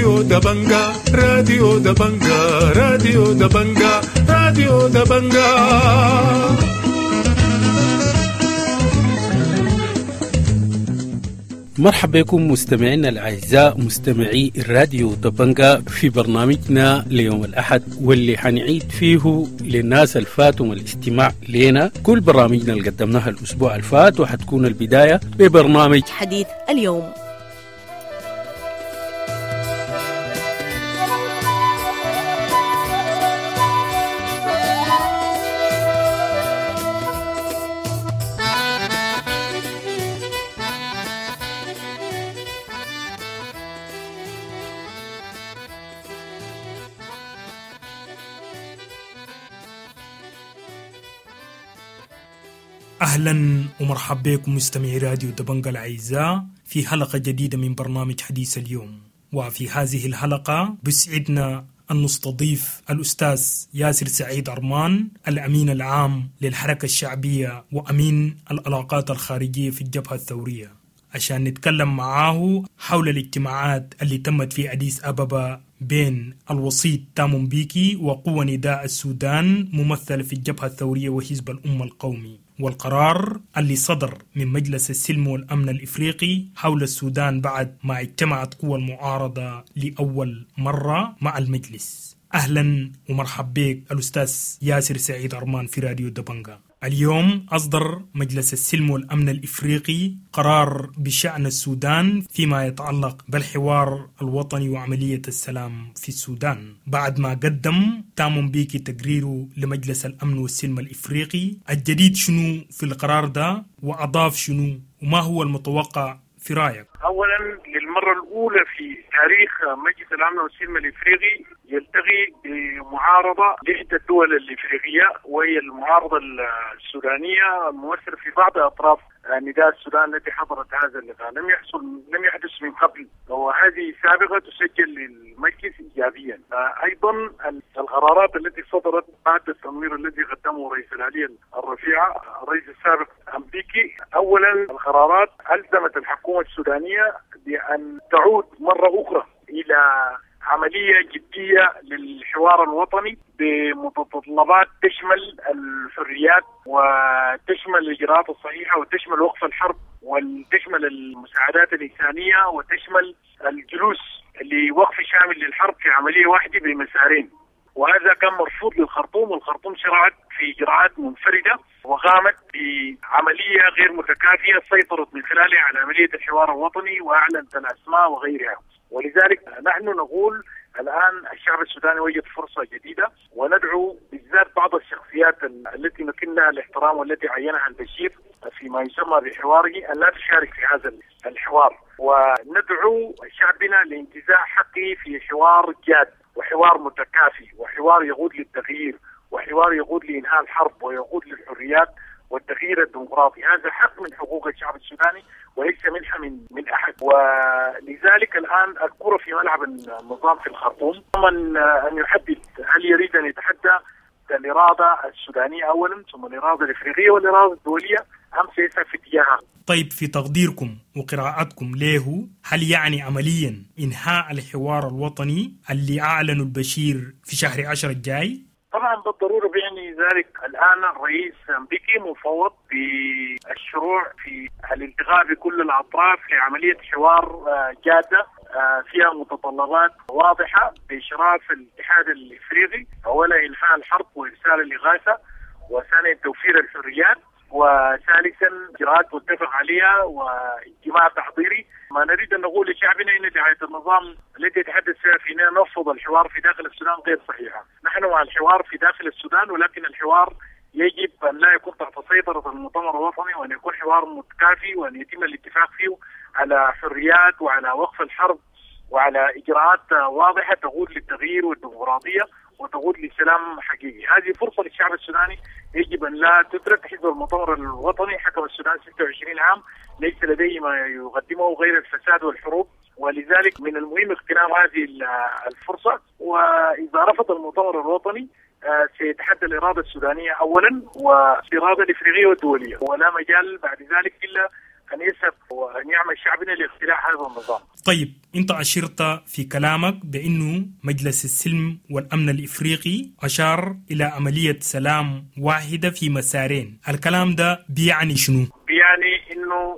راديو دبنجا راديو دبنجا راديو دبنجا راديو دبنجا. مرحبا بكم مستمعينا الأعزاء مستمعي الراديو دبنجا في برنامجنا ليوم الأحد، واللي حنعيد فيه للناس الفاتهم الاستماع لنا كل برامجنا اللي قدمناها الأسبوع الفات، وحتكون البداية ببرنامج حديث اليوم. أهلا ومرحبا بكم مستمعي راديو دبنجا الأعزاء في حلقة جديدة من برنامج حديث اليوم. وفي هذه الحلقة بسعدنا أن نستضيف الأستاذ ياسر سعيد أرمان، الأمين العام للحركة الشعبية وأمين العلاقات الخارجية في الجبهة الثورية، عشان نتكلم معاه حول الاجتماعات اللي تمت في أديس أبابا بين الوسيط تامو مبيكي وقوى نداء السودان ممثل في الجبهة الثورية وحزب الأمة القومي، والقرار اللي صدر من مجلس السلم والأمن الإفريقي حول السودان بعد ما اجتمعت قوى المعارضة لأول مرة مع المجلس. أهلا ومرحبا بك الأستاذ ياسر سعيد أرمان في راديو دبنجا. اليوم أصدر مجلس السلم والأمن الإفريقي قرار بشأن السودان فيما يتعلق بالحوار الوطني وعملية السلام في السودان، بعد ما قدم تامو مبيكي تقريره لمجلس الأمن والسلم الإفريقي. الجديد شنو في القرار ده وأضاف شنو وما هو المتوقع في رأيك؟ أولا، للمرة الأولى في تاريخ مجلس الأمن والسلم الإفريقي يلتقي بمعارضة لإحدى الدول الإفريقية، وهي المعارضة السودانية الممثلة في بعض أطراف نداء السودان التي حضرت هذا اللقاء. لم يحدث من قبل، وهذه سابقة تسجل للمجلس إيجابيا. أيضا القرارات التي صدرت بعد التنوير الذي قدمه رئيس الآلية الرفيعة الرئيس السابق أمبيكي. أولا، القرارات ألزمت الحكومة السودانية بأن تعود مرة أخرى إلى عملية جدية للحوار الوطني بمتطلبات تشمل الحريات وتشمل الإجراءات الصحيحة وتشمل وقف الحرب وتشمل المساعدات الإنسانية وتشمل الجلوس لوقف شامل للحرب في عملية واحدة بمسارين. وهذا كان مرفوض للخرطوم، والخرطوم شرعت في إجراءات منفردة وقامت بعملية غير متكافية سيطرت من خلالها على عملية الحوار الوطني وأعلنت الأسماء وغيرها. ولذلك نحن نقول الآن الشعب السوداني وجد فرصة جديدة، وندعو بالذات بعض الشخصيات التي نكنها الاحترام والتي عينها البشير فيما يسمى بحواره أن لا تشارك في هذا الحوار، وندعو شعبنا لانتزاع حقه في حوار جاد وحوار متكافي وحوار يقود للتغيير وحوار يقود لإنهاء الحرب ويقود للحريات والتغيير الديمقراطي. هذا حق من حقوق الشعب السوداني وليس منحة من أحد. ولذلك الآن الكرة في ملعب النظام في الخرطوم، ثم أن يحدد هل يريد أن يتحدى الإرادة السودانية أولا ثم الإرادة الإفريقية والإرادة الدولية أم سيسعى في اتجاهها. طيب، في تقديركم وقراءتكم له، هل يعني عمليا إنهاء الحوار الوطني اللي أعلنوا البشير في شهر 10 الجاي؟ طبعا بالضرورة بيعني ذلك. الآن الرئيس مبيكي مفوض بالشروع في الالتقاء بكل الأطراف لعملية حوار جادة فيها متطلبات واضحة بإشراف الاتحاد الإفريقي. أولا إنهاء الحرب وإرسال الإغاثة، وثانيا توفير الحريات، وثالثا إجراءات متفق عليها واجتماع تحضيري. ما نريد أن نقول لشعبنا أن دعاية النظام التي يتحدث فيها في نرفض الحوار في داخل السودان غير صحيحة. نحن مع الحوار في داخل السودان، ولكن الحوار يجب أن لا يكون تحت سيطرة المؤتمر الوطني، وأن يكون حوار متكافي، وأن يتم الاتفاق فيه على حريات وعلى وقف الحرب وعلى إجراءات واضحة تقود للتغيير والديمقراطية وتقود لسلام حقيقي. هذه فرصة للشعب السوداني يجب أن لا تترك. حزب المؤتمر الوطني حكم السودان 26 عام، ليس لديه ما يقدمه غير الفساد والحروب، ولذلك من المهم اغتنام هذه الفرصة. وإذا رفض المؤتمر الوطني سيتحدى الإرادة السودانية أولا والإرادة الإفريقية والدولية، ولا مجال بعد ذلك إلا أن يسهب وأن يعمل شعبنا لاختلاع هذا النظام. طيب أنت أشرت في كلامك بأنه مجلس السلم والأمن الإفريقي أشار إلى عملية سلام واحدة في مسارين. الكلام ده بيعني شنو؟ بيعني أنه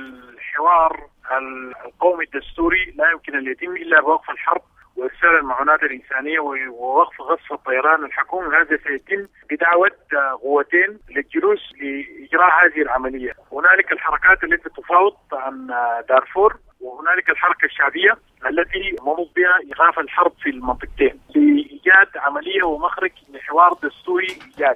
الحوار القومي الدستوري لا يمكن أن يتم إلا بوقف الحرب وإرسال المعونات الإنسانية ووقف غصب الطيران الحكومي. هذا سيتم بدعوة قوتين للجلوس لإجراء هذه العملية. هنالك الحركات التي تفاوض عن دارفور، وهنالك الحركة الشعبية التي منوط بها إيقاف الحرب في المنطقتين لإيجاد عملية ومخرج لحوار دستوري إيجاد،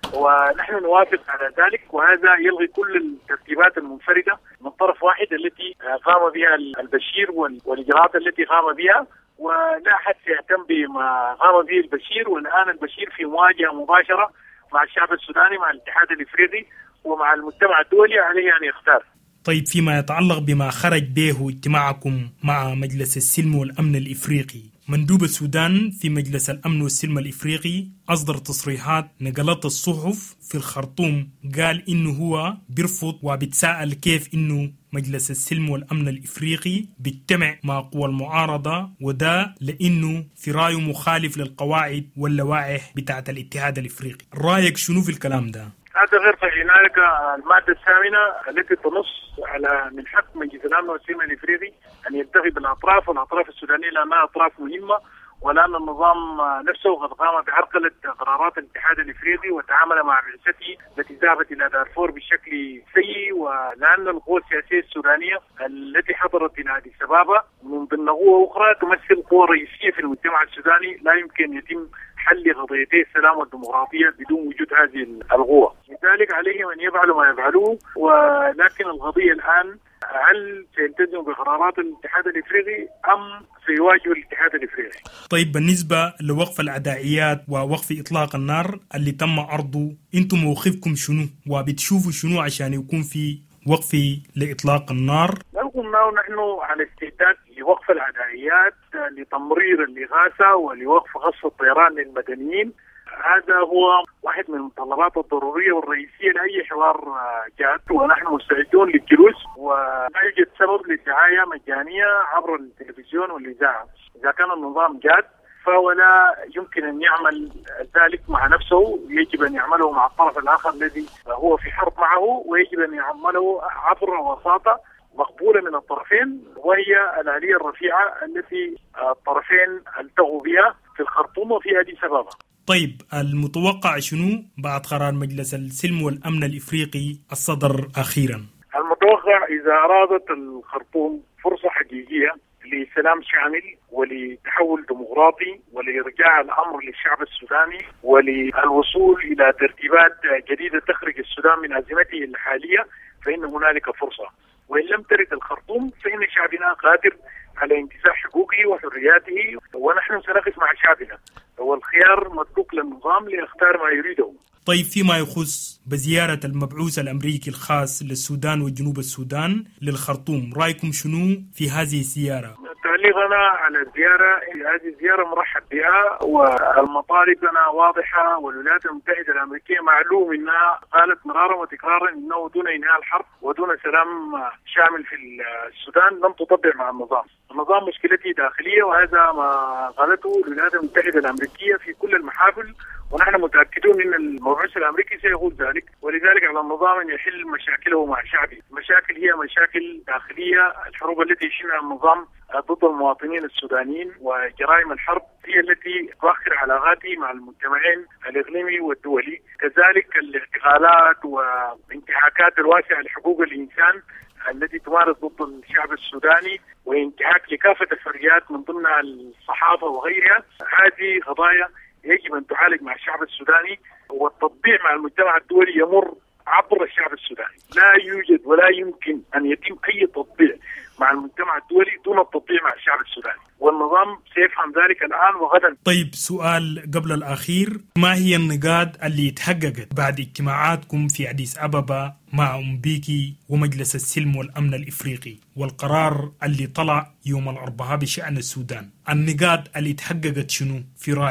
ونحن نوافق على ذلك. وهذا يلغي كل الترتيبات المنفردة من طرف واحد التي قام بها البشير والإجراءات التي قام بها، ولا أحد سيهتم بما قام به البشير. والآن البشير في مواجهة مباشرة مع الشعب السوداني، مع الاتحاد الإفريقي ومع المجتمع الدولي، عليه أن يختار. طيب فيما يتعلق بما خرج به اجتماعكم مع مجلس السلم والأمن الإفريقي، مندوب السودان في مجلس الأمن والسلم الإفريقي أصدر تصريحات نقلت الصحف في الخرطوم، قال إنه هو بيرفض وبيتساءل كيف إنه مجلس السلم والأمن الإفريقي بيجتمع مع قوى المعارضة، وده لأنه في رأيه مخالف للقواعد واللوائح بتاعة الاتحاد الإفريقي. رأيك شنو في الكلام ده؟ هذا غير صحيح. هناك المادة الثامنة التي تنص على من حق مجلس الأمن والسلم الإفريقي أن يلتقي بالأطراف، والأطراف السودانية لأنها أطراف مهمة، ولأن النظام نفسه قد قام بعرقلة قرارات الاتحاد الإفريقي وتعامل مع بعثته التي ذهبت إلى دارفور بشكل سيء، ولأن القوى السياسية السودانية التي حضرت إلى أديس أبابا من ضمن قوة أخرى تمثل قوة رئيسية في المجتمع السوداني، لا يمكن يتم حل قضيتي السلام والديمقراطية بدون وجود هذه القوة. لذلك عليهم أن يفعلوا ما يفعلوه، ولكن القضية الآن هل سيلتزموا بقرارات الاتحاد الإفريقي أم سيواجهوا الاتحاد الإفريقي؟ طيب بالنسبة لوقف العدائيات ووقف إطلاق النار اللي تم عرضه، أنتم موقفكم شنو وبتشوفوا شنو عشان يكون في وقف لإطلاق النار؟ نقول نحن على استعداد لوقف العدائيات، لتمرير الإغاثة ولوقف غصب الطيران للمدنيين. هذا هو واحد من المتطلبات الضرورية والرئيسية لأي حوار جاد، ونحن مستعدون للجلوس، ولا يوجد سبب للدعاية مجانية عبر التلفزيون والإذاعة. إذا كان النظام جاد فولا يمكن أن يعمل ذلك مع نفسه، يجب أن يعمله مع الطرف الآخر الذي هو في حرب معه، ويجب أن يعمله عبر وساطة مقبولة من الطرفين، وهي الآلية الرفيعة التي الطرفين التغوا بها في الخرطوم وفي أديس أبابا. طيب المتوقع شنو بعد قرار مجلس السلم والأمن الإفريقي الصدر أخيرا؟ المتوقع إذا أرادت الخرطوم فرصة حقيقية لسلام شامل ولتحول ديمقراطي ولإرجاع الأمر للشعب السوداني وللوصول إلى ترتيبات جديدة تخرج السودان من أزمته الحالية، فإن هنالك فرصة. وإن لم ترد الخرطوم فإن شعبنا قادر على انتزاع حقوقه وحرياته، ونحن سنقف مع شعبنا، والخيار متروك للنظام ليختار ما يريده. طيب فيما يخص بزيارة المبعوث الأمريكي الخاص للسودان وجنوب السودان للخرطوم، رأيكم شنو في هذه الزيارة؟ تعليقنا على الزيارة، هذه الزيارة مرحب بها، والمطالبنا واضحة، والولايات المتحدة الأمريكية معلوم أنها قالت مرارا وتكرارا أنه دون إنهاء الحرب ودون سلام شامل في السودان لم تطبع مع النظام. النظام مشكلته داخلية، وهذا ما قالته الولايات المتحدة الأمريكية في كل المحافل، ونحن متأكدون أن المبعوث الأمريكي سيقول ذلك. ولذلك على النظام أن يحل مشاكله مع شعبه. المشاكل هي مشاكل داخلية، الحروب التي يشنها النظام ضد المواطنين السودانيين وجرائم الحرب هي التي تؤخر علاقاته مع المجتمعين الإقليمي والدولي. كذلك الاعتقالات وانتهاكات الواسعة لحقوق الإنسان التي تمارس ضد الشعب السوداني، وانتهاك لكافة الحريات من ضمنها الصحافة وغيرها. هذه قضايا يجب أن تعالج مع الشعب السوداني، والتطبيع مع المجتمع الدولي يمر عبر الشعب السوداني. لا يوجد ولا يمكن أن يتم أي تطبيع مع المجتمع الدولي دون التطبيع مع الشعب السوداني، والنظام سيفهم ذلك الآن وغدا. طيب سؤال قبل الأخير، ما هي النقاط اللي تحققت بعد اجتماعاتكم في أديس أبابا مع أمبيكي ومجلس السلم والأمن الإفريقي والقرار اللي طلع يوم الأربعاء بشأن السودان؟ النقاط اللي تحققت شنو في رأيك؟ نعم،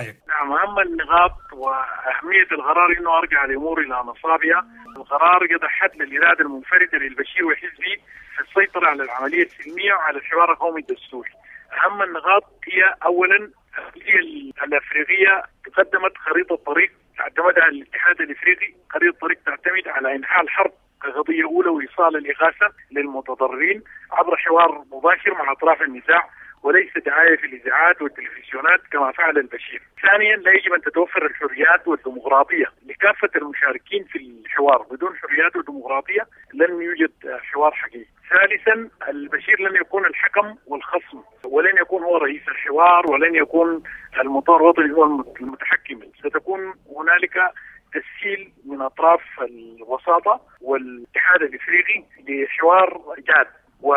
أهم النقاط وأهمية القرار إنه أرجع الأمور إلى نصابها. القرار قضى حد للإرادة المنفردة للبشير وحزبه في السيطرة على العملية السلمية وعلى الحوار القومي الدستوري. أهم النقاط هي أولا الأممية الأفريقية قدمت خريطة طريق اعتمدها الاتحاد الأفريقي، خريطة طريق تعتمد على إنهاء الحرب كقضية أولى وإيصال الإغاثة للمتضررين عبر حوار مباشر مع أطراف النزاع وليس دعاية في الإذاعات والتلفزيونات كما فعل البشير. ثانيا لا يجب أن تتوفر الحريات والديمقراطية لكافة المشاركين في الحوار. بدون حريات وديمقراطية لن يوجد حوار حقيقي. ثالثا البشير لن يكون الحكم والخصم ولن يكون هو رئيس الحوار ولن يكون المطار الوطني هو المتحكم. ستكون هنالك تسهيل من أطراف الوساطة والاتحاد الإفريقي لحوار جاد،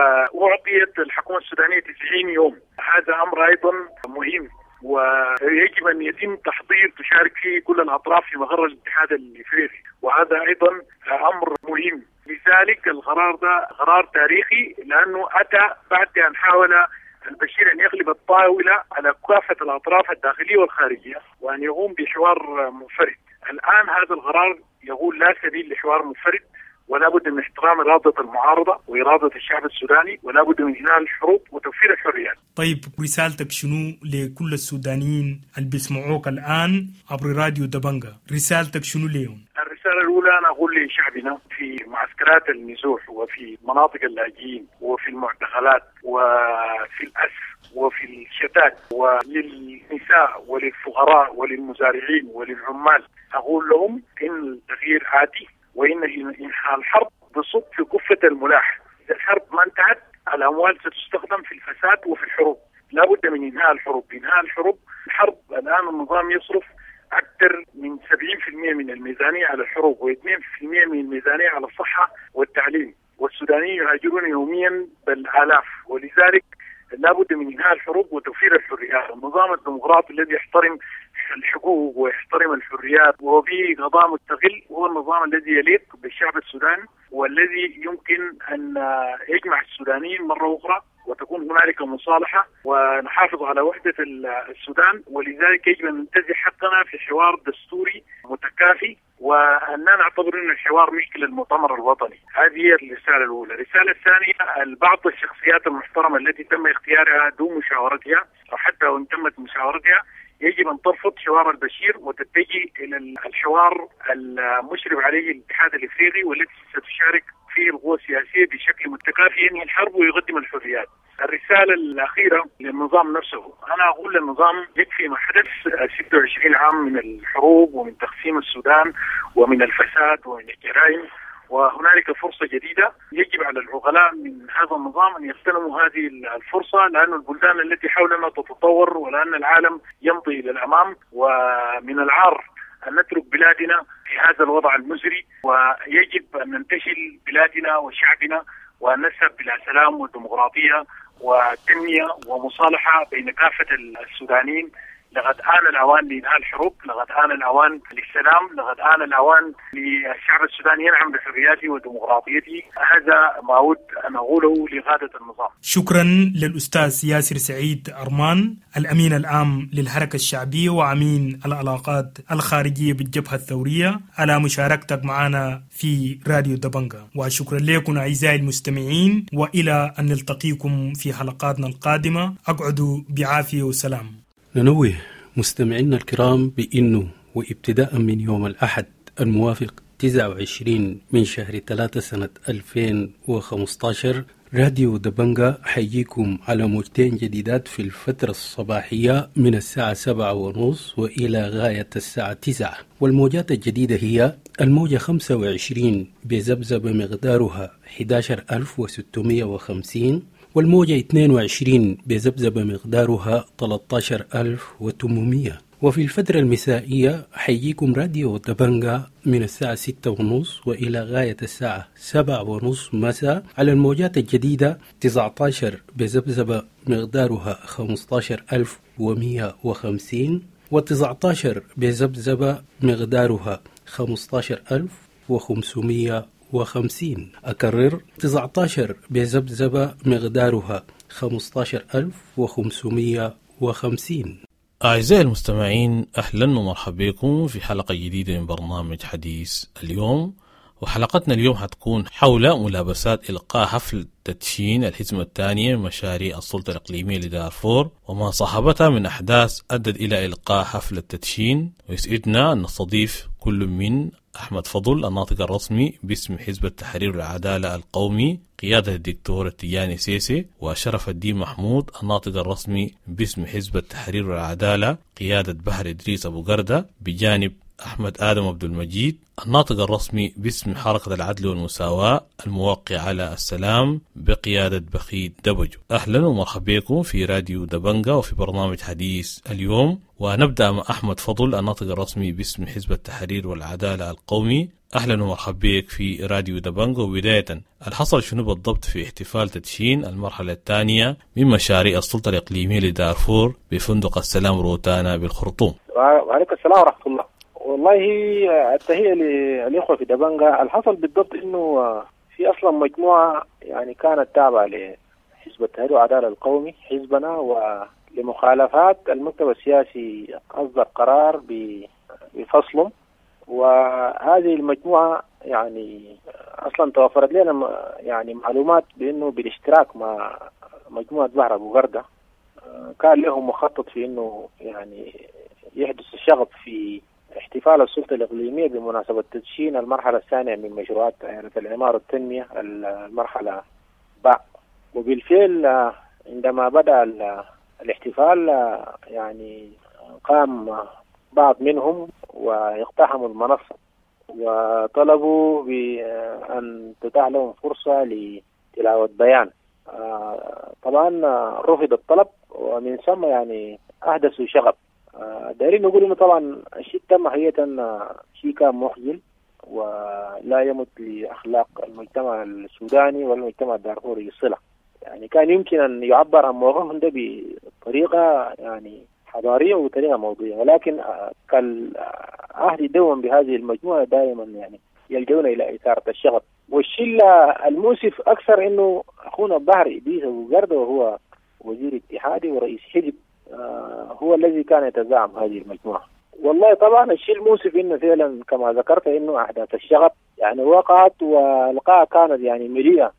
وأعطيت الحكومة السودانية 90 يوم. هذا أمر أيضا مهم ويجب أن يتم تشارك فيه كل الأطراف في مقر الاتحاد الإفريقي، وهذا أيضا أمر مهم. لذلك القرار ده قرار تاريخي لأنه أتى بعد أن حاول البشير أن يغلب الطاولة على كافة الأطراف الداخلية والخارجية وأن يقوم بحوار منفرد. الآن هذا القرار يقول لا سبيل لحوار منفرد، ولا بد من احترام إرادة المعارضة وإرادة الشعب السوداني، ولا بد من إنهاء الحروب وتوفير الحريات. طيب رسالتك شنو لكل السودانيين اللي بيسمعوك الآن عبر راديو دبنجة؟ رسالتك شنو لهم؟ الرسالة الأولى أنا أقول لشعبنا في معسكرات النزوح وفي مناطق اللاجئين وفي المعتقلات وفي الأسر وفي الشتات وللنساء وللفقراء وللمزارعين وللعمال، أقول لهم إن التغيير آتي وإن إنهاء الحرب بصب في كفة الملاح. إذا الحرب ما انتهت الأموال ستستخدم في الفساد وفي الحروب. لا بد من إنهاء الحروب. إنهاء الحرب الآن النظام يصرف أكثر من 70% من الميزانية على الحروب و2% من الميزانية على الصحة والتعليم، والسودانيين يهاجرون يوميا بالآلاف، ولذلك لا بد من إنهاء الحروب وتوفير الحريات. النظام الديمقراطي الذي يحترم الحقوق ويحترم الحريات وبه قضاء مستقل هو النظام الذي يليق بالشعب السوداني والذي يمكن أن يجمع السودانيين مرة أخرى وتكون هنالك مصالحة ونحافظ على وحدة السودان. ولذلك يجب أن ننتزع حقنا في حوار دستوري متكافي وأننا نعتبر أن الحوار مشكلة المؤتمر الوطني. هذه هي الرسالة الأولى. الرسالة الثانية بعض الشخصيات المحترمة التي تم اختيارها دون مشاورتها أو حتى وإن تمت مشاورتها يجب أن ترفض حوار البشير وتتجه إلى الحوار المشرف عليه الاتحاد الإفريقي والتي ستشارك فيه القوى السياسية بشكل متكافئ ينهي الحرب ويقدم الحريات. الرسالة الأخيرة للنظام نفسه، أنا أقول للنظام يكفي ما حدث 26 عام من الحروب ومن تقسيم السودان ومن الفساد ومن الجرائم، وهنالك فرصة جديدة. يجب على العقلاء من هذا النظام أن يغتنموا هذه الفرصة، لأن البلدان التي حولنا تتطور ولأن العالم يمضي إلى الأمام، ومن العار أن نترك بلادنا في هذا الوضع المزري، ويجب أن ننتشل بلادنا وشعبنا وأن نذهب إلى سلام وديمقراطية وتنمية ومصالحة بين كافة السودانيين. لقد آن الأوان لإنهاء الحروب، لقد آن الأوان للسلام، لقد آن الأوان للشعب السوداني ينعم بحرياته وديمقراطيته. هذا ما أود أن أقوله لقادة النظام. شكرا للأستاذ ياسر سعيد أرمان، الأمين العام للحركة الشعبية وأمين العلاقات الخارجية بالجبهة الثورية، على مشاركتك معنا في راديو دبنجة. وشكرا لكم أعزائي المستمعين، وإلى أن نلتقيكم في حلقاتنا القادمة. أقعدوا بعافية وسلام. ننوه مستمعينا الكرام بأنه وابتداء من يوم الأحد الموافق 29 من شهر 3 سنة 2015 راديو دبنجة حيجيكم على موجتين جديدات في الفترة الصباحية من الساعة 7:30 وإلى غاية الساعة 9. والموجات الجديدة هي الموجة 25 بذبذبة مقدارها 11650، والموجة 22 بذبذبة مقدارها 13800. وفي الفترة المسائية حيجيكم راديو دبنجة من الساعة 6:30 وإلى غاية الساعة 7:30 مساء على الموجات الجديدة 19 بذبذبة مقدارها 15150، و19 بذبذبة مقدارها 15550. أكرر 19 بذبذبة مقدارها 15550. أعزائي المستمعين، أهلا ومرحبا بكم في حلقة جديدة من برنامج حديث اليوم. وحلقتنا اليوم هتكون حول ملابسات إلقاء حفل تدشين الحزمة الثانية من مشاريع السلطة الإقليمية لدارفور وما صاحبتها من أحداث أدت إلى إلقاء حفل التدشين. ويسعدنا أن نستضيف كل من أحمد فضل الناطق الرسمي باسم حزب التحرير والعدالة القومي قيادة الدكتور التجاني سيسي، وشرف الدين محمود الناطق الرسمي باسم حزب التحرير والعدالة قيادة بحر إدريس أبو قردة، بجانب أحمد آدم عبد المجيد الناطق الرسمي باسم حركة العدل والمساواة الموقع على السلام بقيادة بخيت دبجو. أهلا ومرحبا بكم في راديو دبنجا وفي برنامج حديث اليوم. ونبدأ مع أحمد فضل الناطق الرسمي باسم حزب التحرير والعدالة القومي. أهلا ومرحبا بك في راديو دبنجا. وبداية الحصل شنو بالضبط في احتفال تدشين المرحلة الثانية من مشاريع السلطة الإقليمية لدارفور بفندق السلام روتانا بالخرطوم؟ وعليكم السلام ورحمة الله. والله التهيئة للإخوة في دبنجا الحصل بالضبط إنه في أصلا مجموعة يعني كانت تابعة لحزب التحرير والعدالة القومي حزبنا، ولمخالفات المكتب السياسي أصدر قرار بفصلهم. وهذه المجموعة يعني أصلا توفرت لنا يعني معلومات بأنه بالاشتراك مع مجموعة بحر أبو قردة كان لهم مخطط في أنه يعني يحدث الشغب في احتفال السلطة الإقليمية بمناسبة تدشين المرحلة الثانية من مشروعات دائرة العمارة والتنمية المرحلة باء. وبالفعل عندما بدأ الاحتفال يعني قام بعض منهم واقتحموا المنصة وطلبوا بأن تتاح لهم فرصة لتلاوة بيان. طبعا رفض الطلب، ومن ثم يعني أحدثوا شغب. دايرين نقول إنه طبعا الشيء تم حقيقة شيء كان مخجل ولا يمت لأخلاق المجتمع السوداني والمجتمع الدارفوري الصلة. يعني كان يمكن أن يعبر عن موقفهم ده بطريقة يعني حضارية وبطريقة موضوعية، ولكن كالعهد الدوم بهذه المجموعة دائما يعني يلجؤون إلى إثارة الشغب. والشيء المؤسف أكثر إنه أخونا بحر إدريس أبو قردة وهو وزير اتحادي ورئيس حزب هو الذي كان يتزعم هذه المجموعة. والله طبعا الشيء المؤسف إنه فعلا كما ذكرت إنه أحداث الشغب يعني وقعت، والقاء كانت يعني مليئة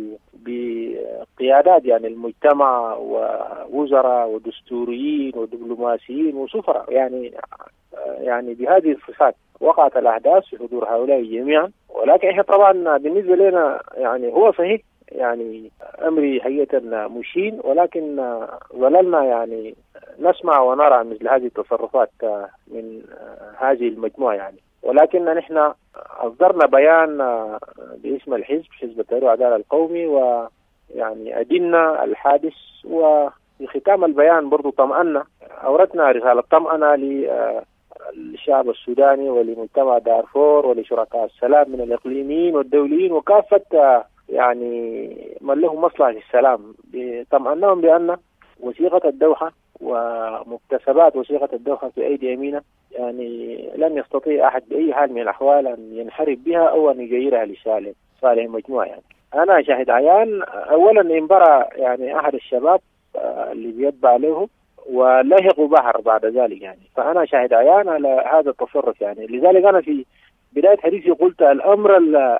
بقيادات يعني المجتمع ووزراء ودستوريين ودبلوماسيين وسفراء يعني بهذه الصفات وقعت الأحداث في حضور هؤلاء جميعا. ولكن إحنا طبعا بالنسبة لنا يعني هو صحيح يعني أمري حقيقة مشين، ولكن ظللنا يعني نسمع ونرى مثل هذه التصرفات من هذه المجموعة يعني. ولكن نحن أصدرنا بيان باسم الحزب، حزب التحرير والعدالة القومي، ويعني أدنا الحادث. وفي ختام البيان برضو طمأنا أوردنا رسالة طمأنة للشعب السوداني ولمجتمع دارفور ولشركاء السلام من الإقليميين والدوليين وكافة يعني من له مصلحة السلام. طمأناهم بأن وثيقة الدوحة ومكتسبات وثيقة الدوحة في أيدي يمينة يعني لن يستطيع أحد بأي حال من الأحوال أن ينحرف بها أو أن يغيرها لصالح المجموعة. يعني أنا شاهد عيان أولا انبرى يعني أحد الشباب اللي بيتبع له ولهقوا بحر بعد ذلك يعني. فأنا شاهد عيان على هذا التصرف يعني. لذلك أنا في بداية حديثي قلت الأمر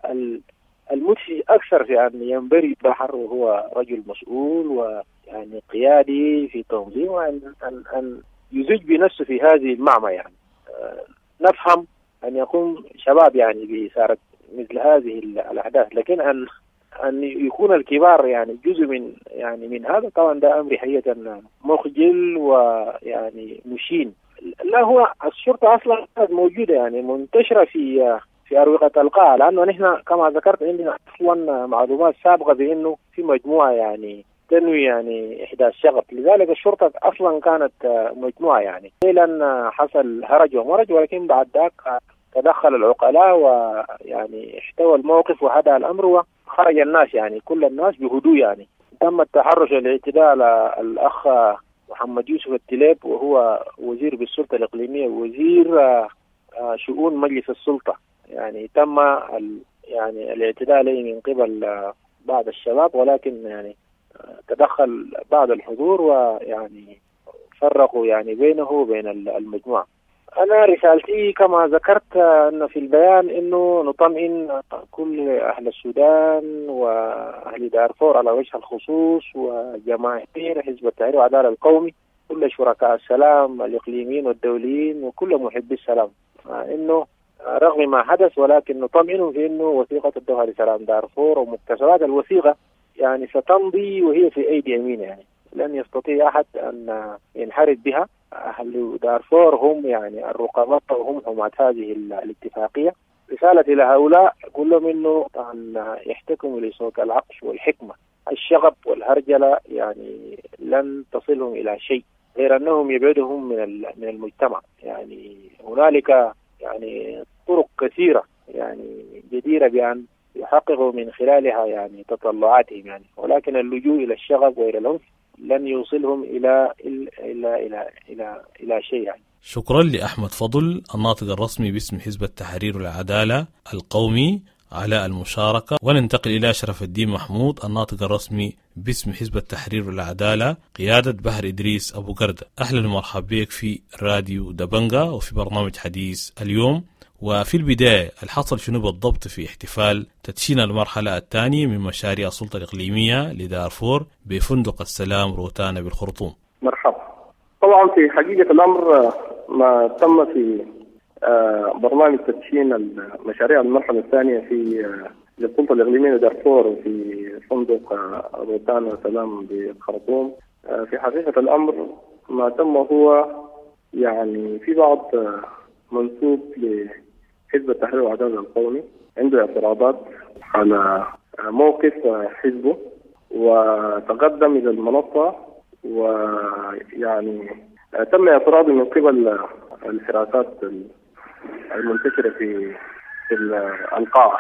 المدهش أكثر في أن ينبري بحر وهو رجل مسؤول ويعني قيادي في تنظيم، وأن يزج بنفسه في هذه المعمة يعني. نفهم أن يقوم شباب يعني بإثارة مثل هذه الأحداث، لكن أن يكون الكبار يعني جزء من هذا طبعا ده أمر حقيقة مخجل ويعني مشين. لا هو الشرطة أصلا موجودة يعني منتشرة في أروقة القاعة، لأنه نحن كما ذكرت عندنا أصلا معلومات سابقة بأنه في مجموعة يعني تنوي يعني إحداث شغب. لذلك الشرطة أصلا كانت مجموعة يعني فعلا حصل هرج ومرج، ولكن بعد ذاك تدخل العقلاء ويعني احتوى الموقف وهدأ الأمر وخرج الناس يعني كل الناس بهدوء يعني. تم التحرش الاعتداء على الأخ محمد يوسف التليب وهو وزير بالسلطة الإقليمية وزير شؤون مجلس السلطة. يعني تم يعني الاعتداء عليه من قبل بعض الشباب، ولكن يعني تدخل بعض الحضور ويعني فرقوا يعني بينه وبين المجموعة. أنا رسالتي كما ذكرت أن في البيان أنه نطمئن كل أهل السودان وأهل دارفور على وجه الخصوص وجماهير حزب التحرير والعدالة القومي، كل شركاء السلام الإقليميين والدوليين وكل محبي السلام، أنه رغم ما حدث ولكن نطمئن في أنه وثيقة الدوحة لسلام دارفور ومكتسبات الوثيقة يعني ستمضي وهي في أيدي يمين، يعني لن يستطيع أحد أن ينحرف بها. أهل دارفور هم يعني الرقباء وهم حماة هذه الاتفاقية. رسالة إلى هؤلاء أقول لهم إنه أن يحتكموا لصوت العقل والحكمة. الشغب والهرجلة يعني لن تصلهم إلى شيء غير أنهم يبعدهم من المجتمع. يعني هنالك يعني طرق كثيرة يعني جديرة بأن يحققوا من خلالها يعني تطلعاتهم يعني، ولكن اللجوء إلى الشغب وإلى العنف لن يوصلهم إلى شيء يعني. شكرا لأحمد فضل الناطق الرسمي باسم حزب التحرير والعدالة القومي على المشاركة. وننتقل إلى أشرف الدين محمود الناطق الرسمي باسم حزب التحرير والعدالة قيادة بهر إدريس أبو قردة. أهلا ومرحبا بك في راديو دبنجا وفي برنامج حديث اليوم. وفي البداية الحصل شنو بالضبط في احتفال تدشين المرحلة الثانية من مشاريع السلطة الإقليمية لدارفور بفندق السلام روتانا بالخرطوم؟ مرحبا. طبعا في حقيقة الأمر ما تم في برنامج تدشين المشاريع المرحلة الثانية في للسلطة الإقليمية لدارفور في فندق روتانا سلام بالخرطوم. في حقيقة الأمر ما تم هو يعني في بعض منسوب لحزب التحرير والعدالة القومي عنده اعتراضات على موقف حزبه، وتقدم إلى المنصة ويعني تم اعتراضه من قبل الحراسات المنتشرة في القاعة.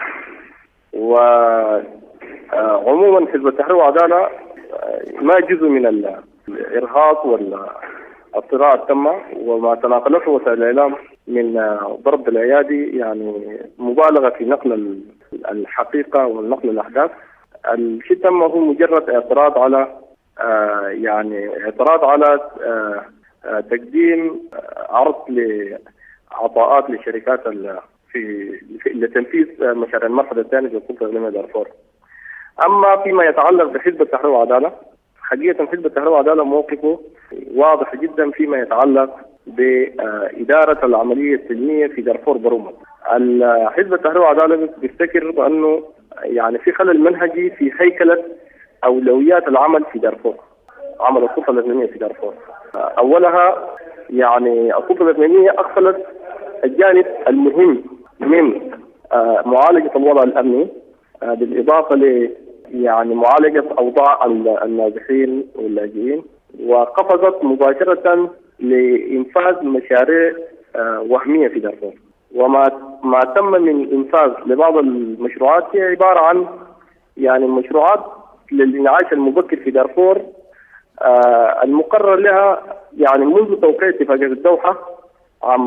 وعموما حزب التحرير والعدالة ما جزء من الإرهاق والاضطراب تم، وما تناقلته وسائل الإعلام من ضرب الأيادي يعني مبالغة في نقل الحقيقة ونقل الأحداث. الشيء تم هو مجرد اعتراض على يعني اعتراض على تقديم عرض لعطاءات للشركات في لتنفيذ مشاريع المرحلة الثانية في السلطة الإقليمية دارفور. أما فيما يتعلق بحزب التحرير والعدالة، حقيقة حزب التحرير والعدالة موقفه واضح جدا فيما يتعلق بإدارة العملية السلمية في دارفور بروما. حزب التحرير والعدالة بيفتكر بأنه يعني في خلل منهجي في هيكلة أولويات العمل في دارفور، عمل السلطة الإقليمية في دارفور. أولها يعني السلطة الإقليمية أغفلت الجانب المهم من معالجة الوضع الأمني، بالإضافة ل يعني معالجة أوضاع النازحين واللاجئين، وقفزت مباشرة لإنفاذ مشاريع وهمية في دارفور. وما تم من إنفاذ لبعض المشروعات هي عبارة عن يعني مشروعات للإنعاش المبكر في دارفور المقرر لها يعني منذ توقيع اتفاقية الدوحة عام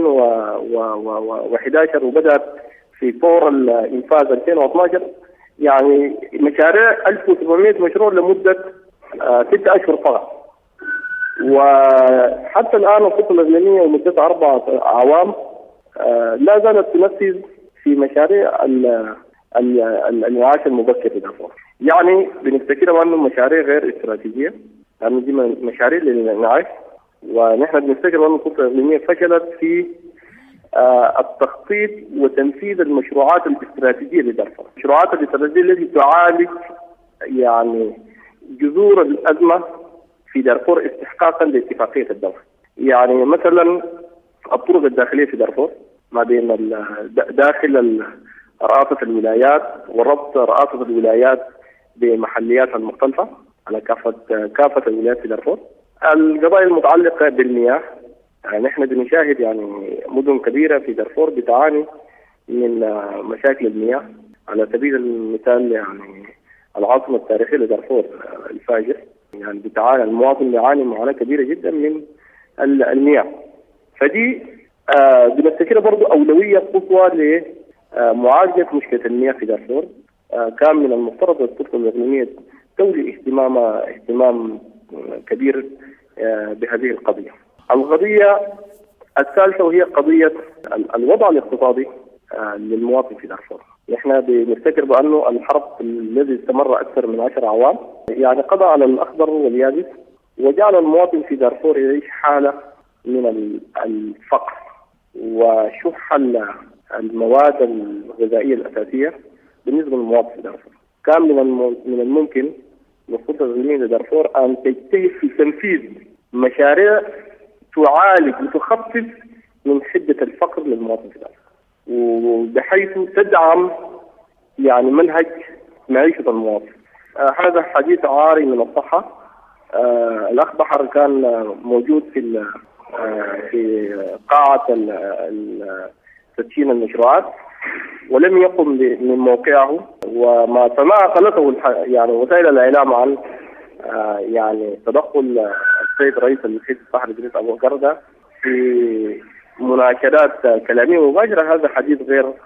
2011 وبدأت في طور الإنفاذ 2012. يعني مشاريع 1700 مشروع لمدة 6 أشهر فقط، وحتى الآن السلطة الإقليمية ومدتها 4 أعوام لا زالت تنفذ في مشاريع الإنعاش المبكر في دارفور. يعني بنفتكرها أنه مشاريع غير استراتيجية، لأنه دي مشاريع للإنعاش، ونحن بنفتكر أن السلطة الإقليمية فشلت في التخطيط وتنفيذ المشروعات الاستراتيجية لدارفور. المشروعات الاستراتيجية التي تعالج يعني جذور الأزمة في دارفور استحقاقا لاتفاقية الدوحة. يعني مثلا الطرق الداخلية في دارفور ما بين داخل رئاسة الولايات وربط رئاسة الولايات بمحلياتها المختلفة على كافة الولايات في دارفور. القضايا المتعلقة بالمياه، يعني نحن بنشاهد يعني مدن كبيرة في دارفور بتعاني من مشاكل المياه. على سبيل المثال يعني العاصمة التاريخية لدارفور الفاجر، يعني بتعاني المواطن يعاني معاناة كبيرة جدا من المياه. فدي بنفتكرها برضو أولوية قصوى لمعالجة مشكلة المياه في دارفور. كان من المفترض السلطة الإقليمية تولي اهتمام كبير بهذه القضية. القضية الثالثة وهي قضية الوضع الاقتصادي للمواطن في دارفور. نحن بنفتكر بأنه الحرب الذي استمر أكثر من 10 أعوام يعني قضى على الأخضر واليابس، وجعل المواطن في دارفور يعيش حالة من الفقر وشح المواد الغذائية الأساسية بالنسبة للمواطن في دارفور. كان من الممكن للسلطة الإقليمية لدارفور أن تجتهد في تنفيذ مشاريع تعالج وتخفف من حدة الفقر للمواطن في دارفور، وبحيث تدعم يعني منهج معيشة المواطن. هذا حديث عاري من الصحة. الأخ بحر كان موجود في قاعة تدشين المشروعات ولم يقم من موقعه، وما تناقلته يعني وسائل الإعلام عن يعني تدخل السيد رئيس الحزب بحر إدريس أبو قردة في مناشدات كلامية مباشرة. هذا حديث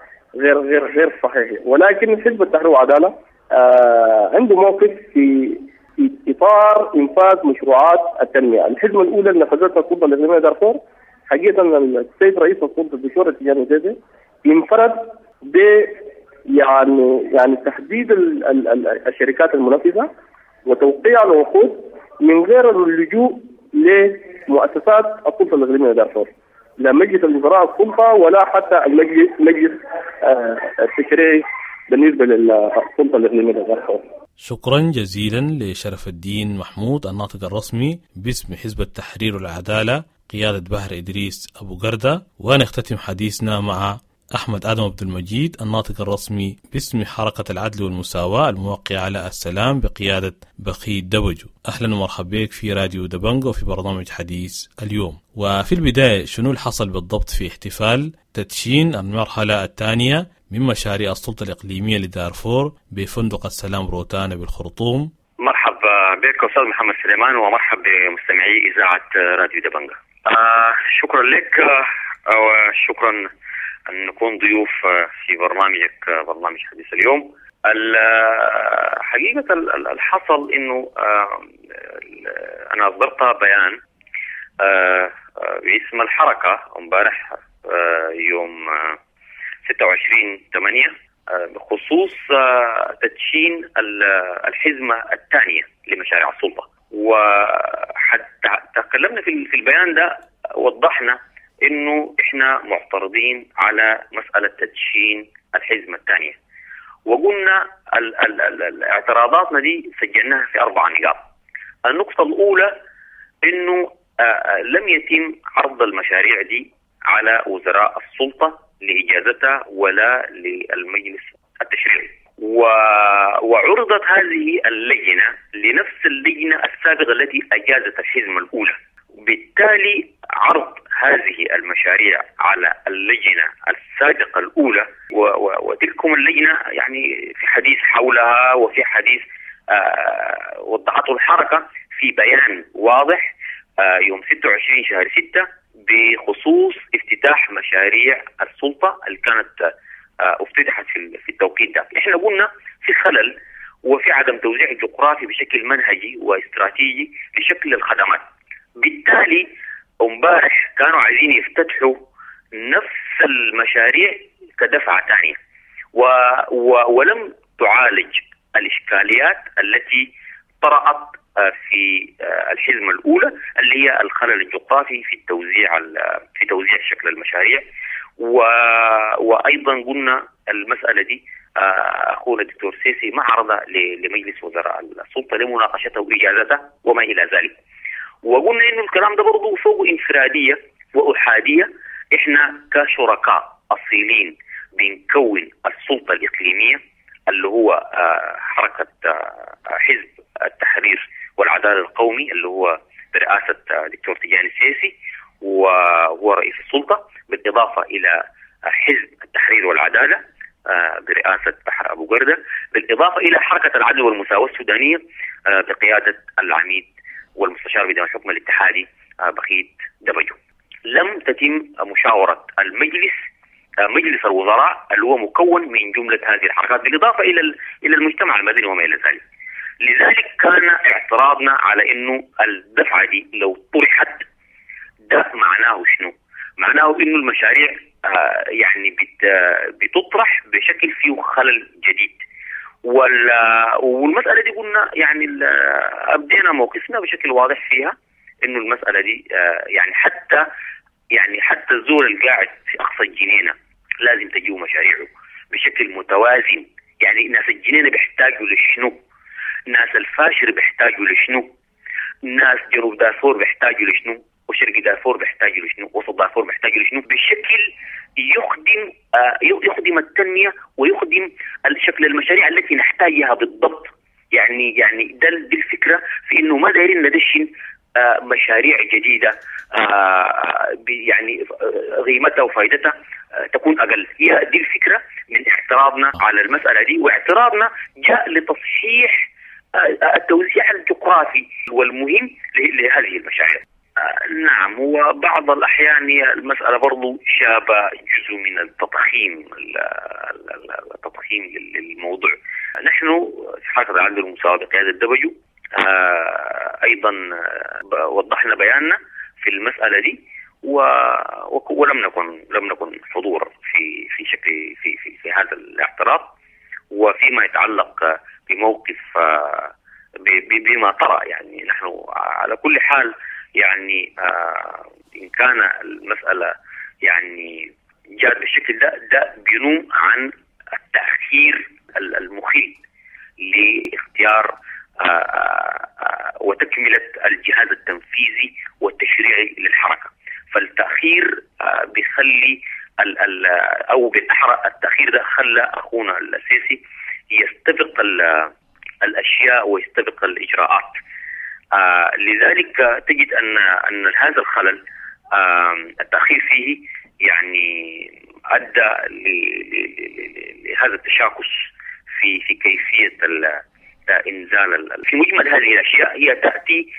غير صحيح. ولكن حزب التحرير والعدالة عنده موقف في إطار إنفاذ مشروعات التنمية. الحزمة الأولى اللي نفذتها السلطة الإقليمية دارفور حقيقة السيد رئيس السلطة الدكتور تيجان زيزي انفرد ب يعني تحديد الشركات المنفذة وتوقيع العقود من غير اللجوء لمؤسسات السلطة الإقليمية دارفور، لا مجلس الوزراء السلطة ولا حتى المجلس التشريعي بالنسبة للسلطة الإقليمية دارفور. شكرا جزيلا لشرف الدين محمود الناطق الرسمي باسم حزب التحرير والعدالة قيادة بحر إدريس أبو قردة. ونختتم حديثنا مع أحمد آدم عبد المجيد الناطق الرسمي باسم حركة العدل والمساواة الموقع على السلام بقيادة بخيت دبجو. أهلا ومرحبا بك في راديو دبنجا وفي برنامج حديث اليوم. وفي البداية شنو اللي حصل بالضبط في احتفال تدشين المرحلة الثانية من مشاريع السلطة الإقليمية لدارفور بفندق السلام روتانا بالخرطوم؟ مرحبا بك أستاذ محمد سليمان ومرحبا بمستمعي إذاعة راديو دبنجا. شكرا لك وشكرا أن نكون ضيوف في برنامجك برنامج حديث اليوم. حقيقة الحصل إنه أنا أصدرت بيان باسم الحركة امبارح يوم 26/8 بخصوص تدشين الحزمة الثانية لمشاريع السلطة. وحتى تكلمنا في البيان ده وضحنا إنه إحنا معترضين على مسألة تدشين الحزمة الثانية، وقلنا اعتراضاتنا دي سجلناها في 4 نقاط. النقطة الأولى إنه لم يتم عرض المشاريع دي على وزراء السلطة لإجازتها ولا للمجلس التشريعي، وعرضت هذه اللجنة لنفس اللجنة السابقة التي أجازت الحزمة الأولى. بالتالي عرض هذه المشاريع على اللجنة السابقة الأولى وتلكم اللجنة يعني في حديث حولها وفي حديث وضعته الحركة في بيان واضح يوم 26 شهر 6 بخصوص افتتاح مشاريع السلطة اللي كانت افتتحت في التوقيت ده. احنا قلنا في خلل وفي عدم توزيع جغرافي بشكل منهجي واستراتيجي لشكل الخدمات. بالتالي امبارح كانوا عايزين يفتتحوا نفس المشاريع كدفعة ثانية ولم تعالج الإشكاليات التي طرأت في الحزمة الأولى اللي هي الخلل الجغرافي في توزيع شكل المشاريع. وأيضا قلنا المسألة دي أخونا الدكتور سيسي ما عرضها لمجلس وزراء السلطة لمناقشته وإجازته وما إلى ذلك. وقلنا إنه الكلام ده برضو فوق انفرادية وأحادية. إحنا كشركاء أصيلين بنكون السلطة الإقليمية اللي هو حركة حزب التحرير والعدالة القومي اللي هو برئاسة دكتور تيجان السيسي وهو رئيس السلطة، بالإضافة إلى حزب التحرير والعدالة برئاسة بحر أبو قردة، بالإضافة إلى حركة العدل والمساواة السودانية بقيادة العميد والمستشار بدون الحكم الاتحادي بخيت دبجو. لم تتم مشاورة مجلس الوزراء اللي هو مكون من جملة هذه الحركات بالإضافة إلى المجتمع المدني وما إلى ذلك. لذلك كان اعتراضنا على انه الدفعة دي لو طرحت ده معناه شنو؟ معناه انه المشاريع يعني بتطرح بشكل فيه خلل جديد. والمسألة دي قلنا يعني أبدينا موقفنا بشكل واضح فيها إنه المسألة دي يعني حتى الزول القاعد في أقصى الجنينة لازم تجيو مشاريعه بشكل متوازن. يعني ناس الجنينة بيحتاجوا لشنو؟ ناس الفاشر بيحتاجوا لشنو؟ ناس جنوب دارفور بيحتاجوا لشنو؟ وشرق دارفور بيحتاجوا لشنو؟ وسط دارفور بيحتاجوا لشنو؟ بشكل يخدم التنمية ويخدم الشكل المشاريع التي نحتاجها بالضبط. يعني دي الفكرة في إنه ما دايرين ندشن مشاريع جديدة يعني قيمتها وفائدتها تكون أقل. هي دي الفكرة من اعتراضنا على المسألة دي، واعتراضنا جاء لتصحيح التوزيع الجغرافي والمهم لهذه المشاريع. نعم، هو بعض الأحيان المسألة برضو شابه جزء من التضخيم للموضوع. نحن في حركة العدل والمساواة بقيادة دبجو أيضا وضحنا بياننا في المسألة دي ولم نكن حضور في شكل في هذا الاعتراض. وفيما يتعلق بموقف بما ترى، يعني نحن على كل حال يعني إن كان المسألة يعني جاءت بالشكل ده بينوم عن التأخير المخل لاختيار وتكملة الجهاز التنفيذي والتشريعي للحركة. فالتأخير بيخلي أو بالأحرى التأخير ده خلى أخونا السيسي يستبق الأشياء ويستبق الإجراءات. لذلك تجد أن هذا الخلل التأخير فيه يعني أدى لهذا التشاكس في كيفية إنزال. في مجمل هذه الأشياء هي تأتي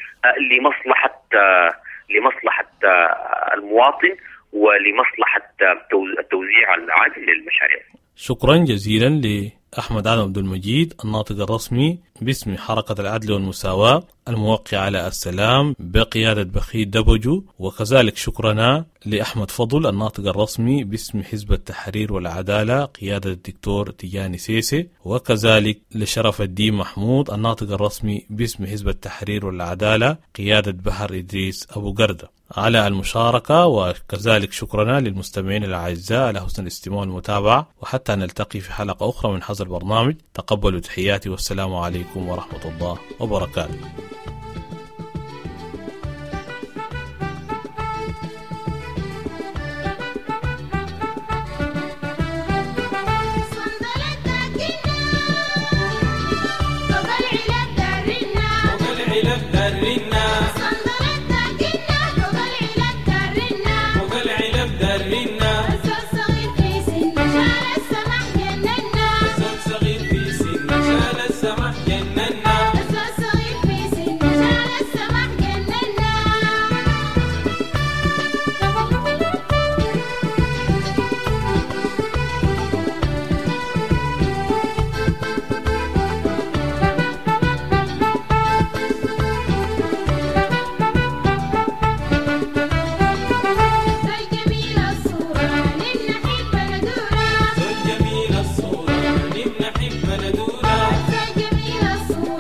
لمصلحة المواطن ولمصلحة التوزيع العادل للمشاريع. شكرا جزيلا لأحمد عادل عبد المجيد الناطق الرسمي باسم حركة العدل والمساواة الموقع على السلام بقيادة بخيت دبجو، وكذلك شكرنا لأحمد فضل الناطق الرسمي باسم حزب التحرير والعدالة قيادة الدكتور تيجاني سيسي، وكذلك لشرف الدين محمود الناطق الرسمي باسم حزب التحرير والعدالة قيادة بحر إدريس أبو قردة على المشاركة. وكذلك شكرنا للمستمعين الأعزاء على حسن الاستماع والمتابعة، وحتى نلتقي في حلقة أخرى من هذا البرنامج. تقبلوا تحياتي والسلام عليكم ورحمة الله وبركاته. الصورة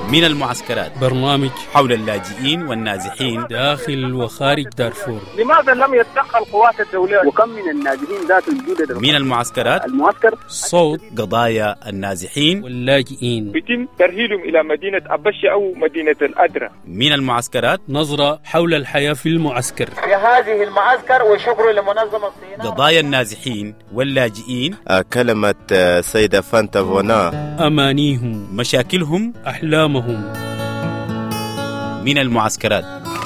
من المعسكرات، برنامج حول اللاجئين والنازحين داخل وخارج دارفور. لماذا لم يتدخل القوات الدولية؟ وكم من النازحين ذات الجودة من المعسكرات، المعسكر صوت قضايا النازحين واللاجئين. يتم ترحيلهم إلى مدينة أبشة أو مدينة الأدرة. من المعسكرات، نظرة حول الحياة في المعسكر. في هذه المعسكر، وشكر لمنظمة الصيناء. قضايا النازحين واللاجئين، كلمة سيدة فانتا فونا، أمانيهم، مشاكلهم، أحلامهم. من المعسكرات.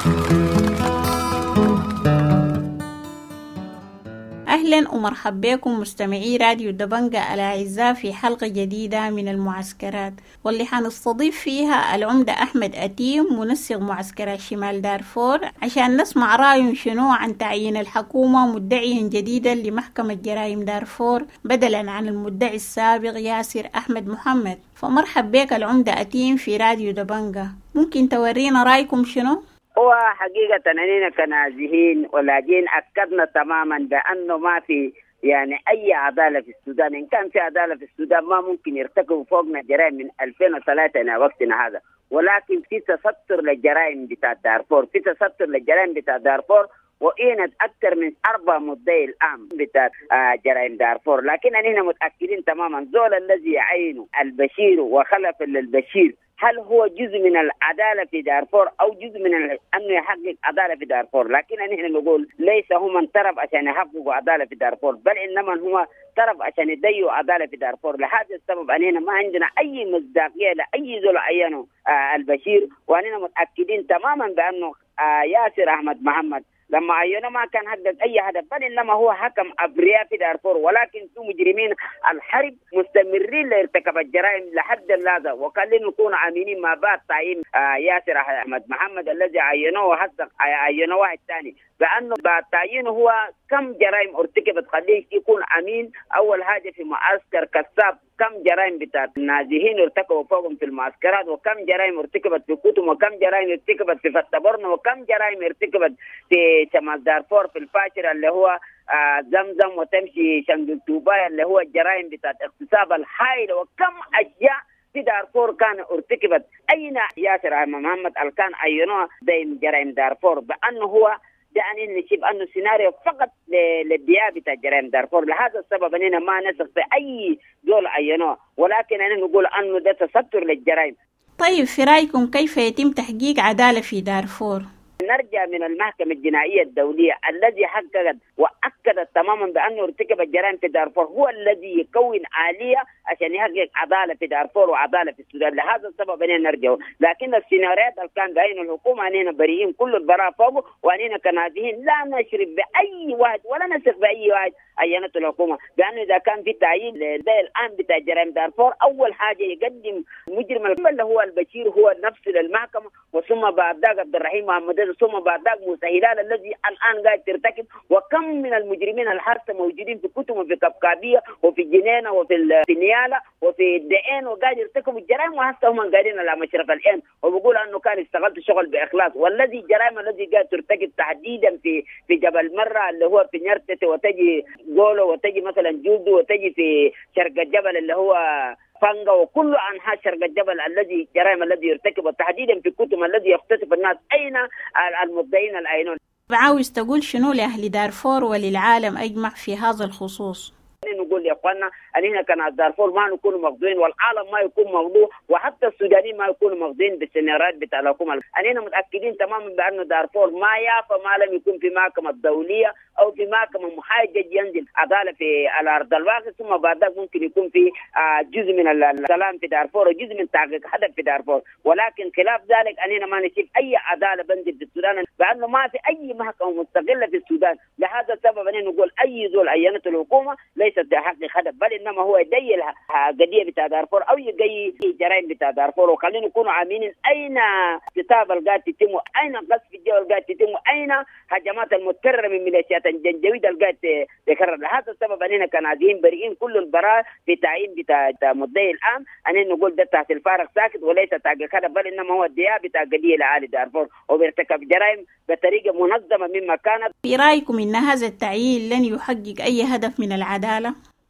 أهلا ومرحبا بكم مستمعي راديو دبنجة الأعزاء في حلقة جديدة من المعسكرات، واللي حنستضيف فيها العمدة أحمد أتيم منسق معسكر شمال دارفور عشان نسمع رأيهم شنو عن تعيين الحكومة مدعيا جديدا لمحكمة جرائم دارفور بدلا عن المدعي السابق ياسر أحمد محمد. فمرحب بك العمدة أتيم في راديو دبنجة، ممكن تورينا رأيكم شنو؟ هو حقيقة أننا كنازحين ولاجئين أكدنا تماما بأنه ما في يعني أي عدالة في السودان. إن كان في عدالة في السودان ما ممكن يرتكبوا فوقنا جرائم من 2003 إلى وقتنا هذا، ولكن في تستر للجرائم بتاع دارفور، في تستر للجرائم بتاع دارفور، وإنت أكثر من 4 مدعي الآن بتاع جرائم دارفور. لكن أننا متأكدين تماما زول الذي يعينه البشير وخلف للبشير هل هو جزء من العدالة في دارفور أو جزء من أنه يحقق عدالة في دارفور؟ لكن نحن نقول ليس هو من طرف عشان يحققوا عدالة في دارفور، بل إنما هو طرف عشان يديوا عدالة في دارفور. لهذا السبب أننا ما عندنا أي مصداقية لأي زول عينه البشير، وأننا متأكدين تماما بأنه ياسر أحمد محمد لما عينه ما كان حقق أي هدف، بل إنما هو حكم أبرياء في دارفور، ولكن سو مجرمين الحرب مستمرين لارتكاب الجرائم لحد اللحظة. وكان نكون عاملين ما بعد تعيين ياسر أحمد محمد الذي عينوه وحسق عينوه واحد ثاني، بأنه بعد تعيينه هو كم جرائم ارتكبت خليه يكون أمين. أول حاجة في معسكر كساب كم جرائم بتاعت النازحين ارتكبوا فوقهم في المعسكرات، وكم جرائم ارتكبت في كتم، وكم جرائم ارتكبت في فتبرن، وكم جرائم ارتكبت في شمال دارفور في الفاشرة اللي هو زمزم، وتمشي شنقل توبايا اللي هو الجرائم بتاعت اغتصاب الحائل، وكم أشياء في دارفور كان ارتكبت. أين ياسر أحمد محمد كان عينوه دين جرائم دارفور بأنه هو يعني نشوف أنه سيناريو فقط للديابة بتاع جرائم دارفور. لهذا السبب أننا ما نثق في أي دول عينوه، ولكن أنا نقول أنه ده تستر للجرائم. طيب في رأيكم كيف يتم تحقيق عدالة في دارفور؟ نرجع من المحكمة الجنائية الدولية الذي حققت وأكدت تماما بأنه ارتكب الجرائم في دارفور، هو الذي يكون آلية عشان يحقق عدالة في دارفور وعدالة في السودان. لهذا السبب أننا نرجع، لكن السيناريوهات اللي كان بين الحكومة أننا بريئين كل البراءة فوقه، وأننا كنازحين لا نشرب بأي واحد ولا نثق بأي واحد عينته الحكومة، لأنه إذا كان في تعيين زي الآن بتاع جرائم دارفور أول حاجة يقدم مجرم اللي هو البشير هو نفسه للمحكمة، وثم بعد ذاك عبد الرحيم محمد، ثم بعد ذاك موسى هلال الذي الآن قاعد ترتكب. وكم من المجرمين الحارسة موجودين في كتم وفي كبكابية وفي جنينة وفي نيالة وفي الدقين وقاعد يرتكبوا الجرائم، وهسه هم قاعدين على مشرف الآن وبيقول أنه كان استغلت شغل بإخلاص. والذي الجرائم الذي قاعد ترتكب تحديدا في جبل مرة اللي هو في نيرتة، وتجي قولو، وتجي مثلا جودو، وتجي في شرق الجبل اللي هو فانغا، وكل أنحاء شرق الجبل الذي جرائم الذي يرتكب تحديدا في كتم الذي يختطف الناس. أين المبدعين العينون؟ عاوز تقول شنو لأهل دارفور وللعالم أجمع في هذا الخصوص؟ نقول يا اخوانا ان كان دارفور ما نكون مخضوعين، والعالم ما يكون مخضوع، وحتى السودانيين ما يكونوا مخضوعين بالسيناريوهات بتاع الحكومه. اننا متاكدين تماما بان دارفور ما يافى ما لم يكون في محكمه دوليه او في محكمه محايده ينزل عداله في الارض الواقع، ثم بعد ذلك ممكن يكون في جزء من السلام في دارفور وجزء من تحقيق هدف في دارفور. ولكن خلاف ذلك اننا ما نشوف اي عداله بنزل في السودان، لانه ما في اي محكمه مستقله في السودان. لهذا السبب اننا نقول اي زول عينته الحكومه ليست حق هدف، بل انما هو يدي القضيه بتاع دارفور او يدي الجرائم بتاع دارفور. وخلينا نكونوا عاملين اين كتاب القاعد تتم، اين قصف الجو القاعد تتم، اين هجمات المتكرره من ميليشيات الجنجويد القاعد تكرر. لهذا السبب اننا كنازحين بريئين كل البراءه في تعيين بتاع مدعي الان، اننا نقول ده تحت الفارق ساكت وليس تحقيق هدف، بل انما هو الدياب بتاع قضيه لاهالي دارفور وبيرتكب جرائم بطريقه منظمه مما كانت. في رايكم ان هذا التعيين لن يحقق اي هدف من العداله؟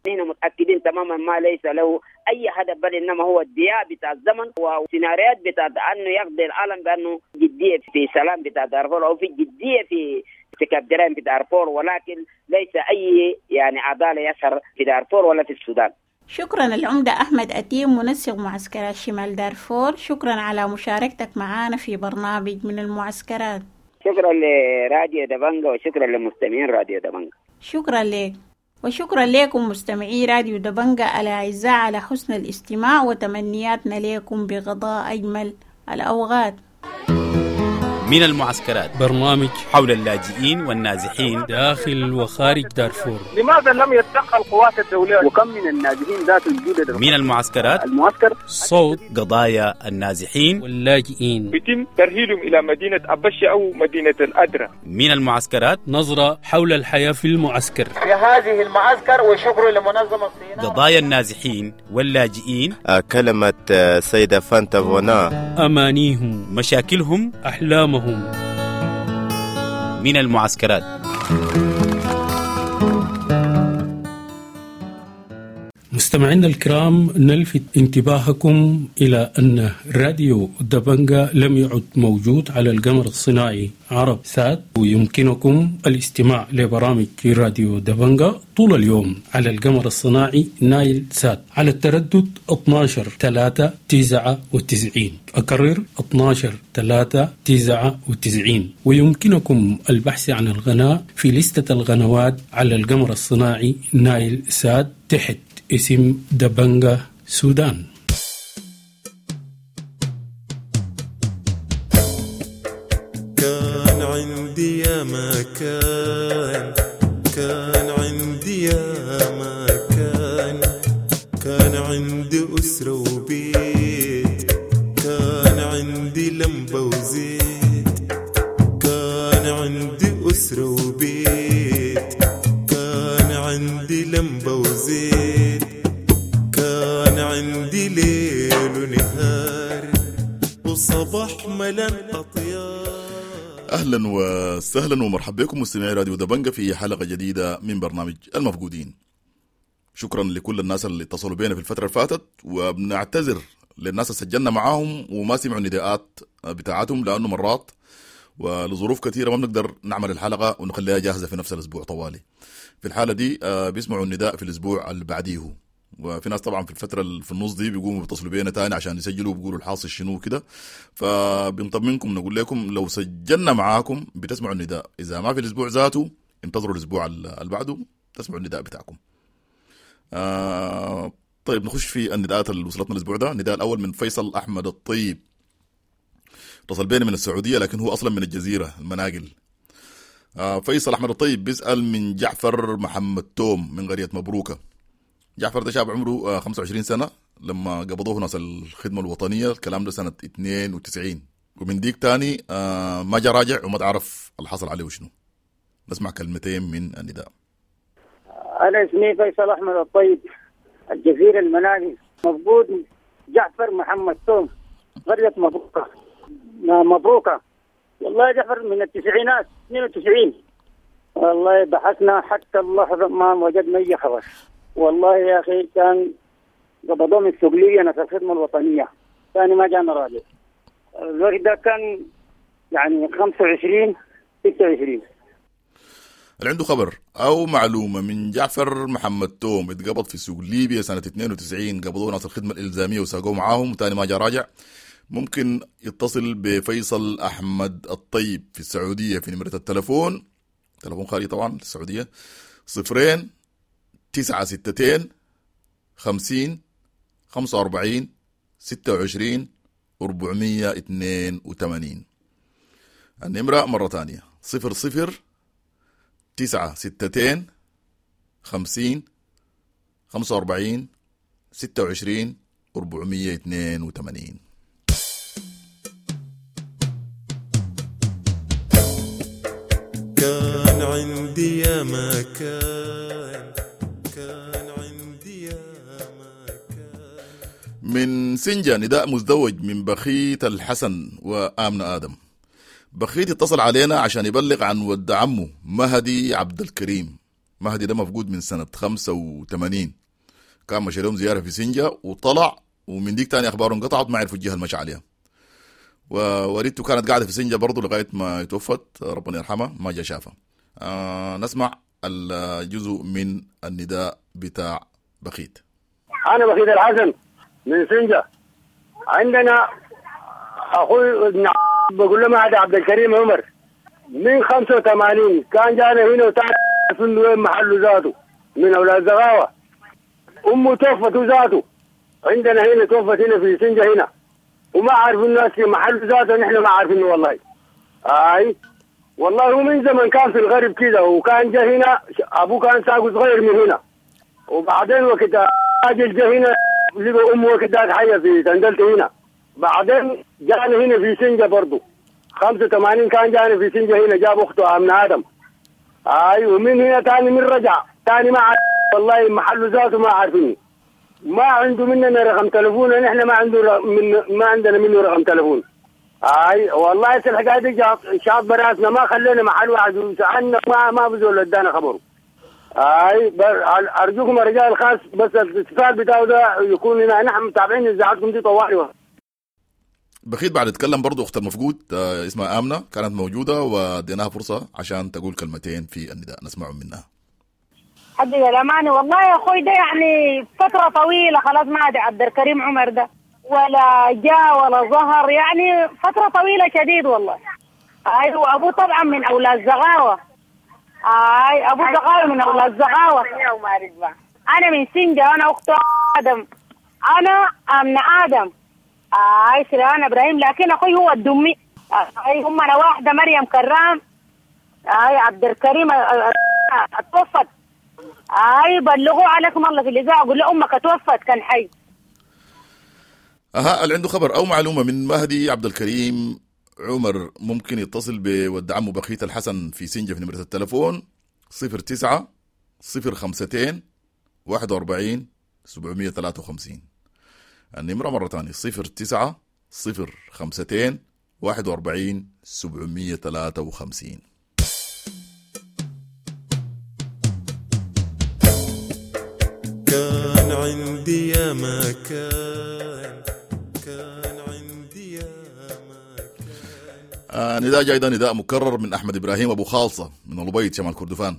نحن متأكدين تماما ما ليس له أي هدف بل إنما هو الدياء بتاع الزمن وسيناريوهات بتاع أنه يقضي العالم بأنه جدية في سلام بتاع دارفور أو في جدية في ارتكاب جرائم في دارفور، ولكن ليس أي يعني عدالة يظهر في دارفور ولا في السودان. شكرا العمدة أحمد أتيم منسق معسكرات شمال دارفور، شكرا على مشاركتك معنا في برنامج من المعسكرات. شكرا لراديو دبنجة وشكرا لمستمعين راديو دبنجة. شكرا لك وشكرا لكم مستمعي راديو دبنجة الأعزاء على حسن الاستماع، وتمنياتنا لكم بقضاء أجمل الأوقات. من المعسكرات، برنامج حول اللاجئين والنازحين داخل وخارج دارفور. لماذا لم يتدخل القوات الدولية؟ وكم من النازحين ذات الجودة من المعسكرات، المعسكر صوت قضايا النازحين واللاجئين، يتم ترحيلهم إلى مدينة أبشة أو مدينة الأدرة. من المعسكرات، نظرة حول الحياة في المعسكر في هذه المعسكر، وشكر لمنظمة الصيناء. قضايا النازحين واللاجئين، كلمة سيدة فانتا فونا، أمانيهم، مشاكلهم، أحلامهم. من المعسكرات. مستمعينا الكرام، نلفت انتباهكم إلى أن راديو دبنجة لم يعد موجود على القمر الصناعي عرب سات، ويمكنكم الاستماع لبرامج راديو دبنجة طول اليوم على القمر الصناعي نايل سات على التردد 12-3-99. أكرر 12-3-99. ويمكنكم البحث عن الغناء في لستة الغنوات على القمر الصناعي نايل سات تحت اسم دبنجة سودان. كان عندي يا مكان، كان عندي يا مكان، كان عندي أسرة وبيت، كان عندي لمبة وزيت، كان عندي أسرة وبيت، كان عندي لمبة وزيت، كان عندي ليل ونهار وصباح ملان أطيار. أهلا وسهلا ومرحبا بكم مستمعي راديو دبنجة في حلقة جديدة من برنامج المفقودين. شكرا لكل الناس اللي اتصلوا بينا في الفترة اللي فاتت، وبنعتذر للناس اللي سجلنا معاهم وما سمعوا النداءات بتاعتهم، لأنه مرات ولظروف كثيرة ما بنقدر نعمل الحلقة ونخليها جاهزة في نفس الأسبوع طوالي. في الحالة دي بيسمعوا النداء في الأسبوع اللي بعديه، وفي ناس طبعا في الفترة في النص دي بيقوموا بيتصلوا بينا تاني عشان يسجلوا وبيقولوا الحاصل شنو كده. فبنطمنكم نقول لكم لو سجلنا معاكم بتسمعوا النداء، إذا ما في الأسبوع ذاته انتظروا الأسبوع اللي بعده تسمعوا النداء بتاعكم. طيب نخش في النداءات اللي وصلتنا الأسبوع ده. النداء الأول من فيصل أحمد الطيب، اتصل بينا من السعودية لكن هو أصلا من الجزيرة المناقل. فيصل أحمد الطيب بيسأل من جعفر محمد توم من قرية مبروكة. جعفر ده شاب عمره 25 سنة لما قبضوه ناس الخدمة الوطنية، الكلام ده سنة 92، ومن ديك تاني ما جا راجع وما تعرف الحصل عليه وشنو. نسمع كلمتين من النداء. أنا اسمي فيصل أحمد الطيب، الجزيرة المناقل، مفقود جعفر محمد توم، قرية مبروكة. مبروكة والله جعفر من التسعينات 92. والله بحثنا حتى اللحظة ما وجدنا أي خبر. والله يا أخي كان قبضوه من السجلية ناس الخدمة الوطنية، ثاني ما جانا راجع. الوقت ده كان يعني 25-26. اللي عنده خبر أو معلومة من جعفر محمد توم اتقبض في سوق ليبيا سنة 92، قبضوه ناس الخدمة الإلزامية وساقوه معاهم وثاني ما جا راجع، ممكن يتصل بفيصل أحمد الطيب في السعودية في نمرة التلفون، تلفون خارجي طبعا السعودية، 0-962-50-45-26-482. النمرة مرة تانية 0-962-50-45-26-482. كان عندي يا مكان، كان عندي يا مكان. من سنجا نداء مزدوج من بخيت الحسن وآمن آدم. بخيت اتصل علينا عشان يبلغ عن ود عمه مهدي عبد الكريم مهدي ده مفقود من سنة 85. كان مشى لهم زيارة في سنجة وطلع، ومن ديك تاني أخباره انقطعت، ما عرفوا الجهة المشى عليها. ووريته كانت قاعدة في سنجة برضو لغاية ما توفت، ربنا يرحمها، ما جا شافها. نسمع الجزء من النداء بتاع بخيت. أنا بخيت الحسن من سنجة. عندنا أخوي ابن بقول له ما هذا عبد الكريم عمر من 85 كان جانا هنا وتعرف وين محله ذاته من أولاد زغاوة. أمه توفت ذاته عندنا هنا، توفت هنا في سنجة هنا، وما عارفين الناس في محل ذاته، نحن ما عارفينه والله. والله هو من زمن كان في الغرب كده، وكان جا هنا أبوه كان ساقه صغير من هنا، وبعدين وقت راجل جا هنا لقى أمه وقت ذاك حية في تندلته هنا. بعدين جانا هنا في سنجة برضه 85 كان جانا في سنجة هنا، جاب أخته من آدم. ومن هنا تاني من رجع تاني ما عارف والله محله ذاته ما عارفينه، ما عنده مننا رقم تلفون، نحن ما عندنا منه رقم تلفون. والله الحكايه دي شاط براسنا، ما خلينا محل واحد وسالنا ما بزول ادانا خبره. ارجوكم يا رجال الخاص بس الاتصال بتاعه ده يكون لنا، نحن متابعين اذاعتكم دي طوالي. بخيت بعد اتكلم برضو اخت المفقود اسمها آمنة، كانت موجودة وديناها فرصة عشان تقول كلمتين في النداء، نسمعهم منها. حد الأمانة والله يا أخوي ده يعني فترة طويلة خلاص ما عاد عبد الكريم عمر ده ولا جاء ولا ظهر، يعني فترة طويلة شديد والله. وأبوه طبعا من أولاد زغاوة. أبو زغاوة من أولاد زغاوة. أنا من سنجة، أنا أخت آدم، أنا من آدم. أنا إبراهيم، لكن أخوي هو الدمي. هم أنا واحدة مريم كرام. عبد الكريم اتوفت. بلغوا عليكم الله في الإذاعة، قول لأمك اتوفت كان حي. اللي عنده خبر أو معلومة من مهدي عبد الكريم عمر ممكن يتصل بود عمه بخيت الحسن في سنجة في نمرة التلفون 09 052 41 753. النمرة مرة تانية 09 052 41 753. كان عندي يا ما كان عندي يا ما نداء جاي ده نداء مكرر من أحمد إبراهيم أبو خالصة من البيض شمال كردفان.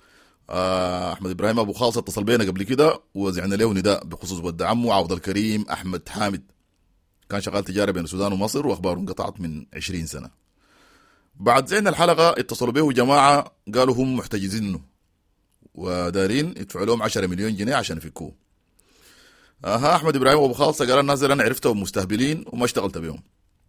أحمد إبراهيم أبو خالصة اتصل بينا قبل كده وزعنا له نداء بخصوص ود عمه عوض الكريم أحمد حامد، كان شغال تجارة بين السودان ومصر وأخباره انقطعت من 20 سنة. بعد زعنا الحلقة اتصلوا به جماعة قالوا هم محتجزينه ودارين يدفعوا لهم 10 مليون جنيه عشان يفكوه. أحمد إبراهيم أبو خالصة قال الناس أنا عرفتهم مستهبلين وما اشتغلت بهم.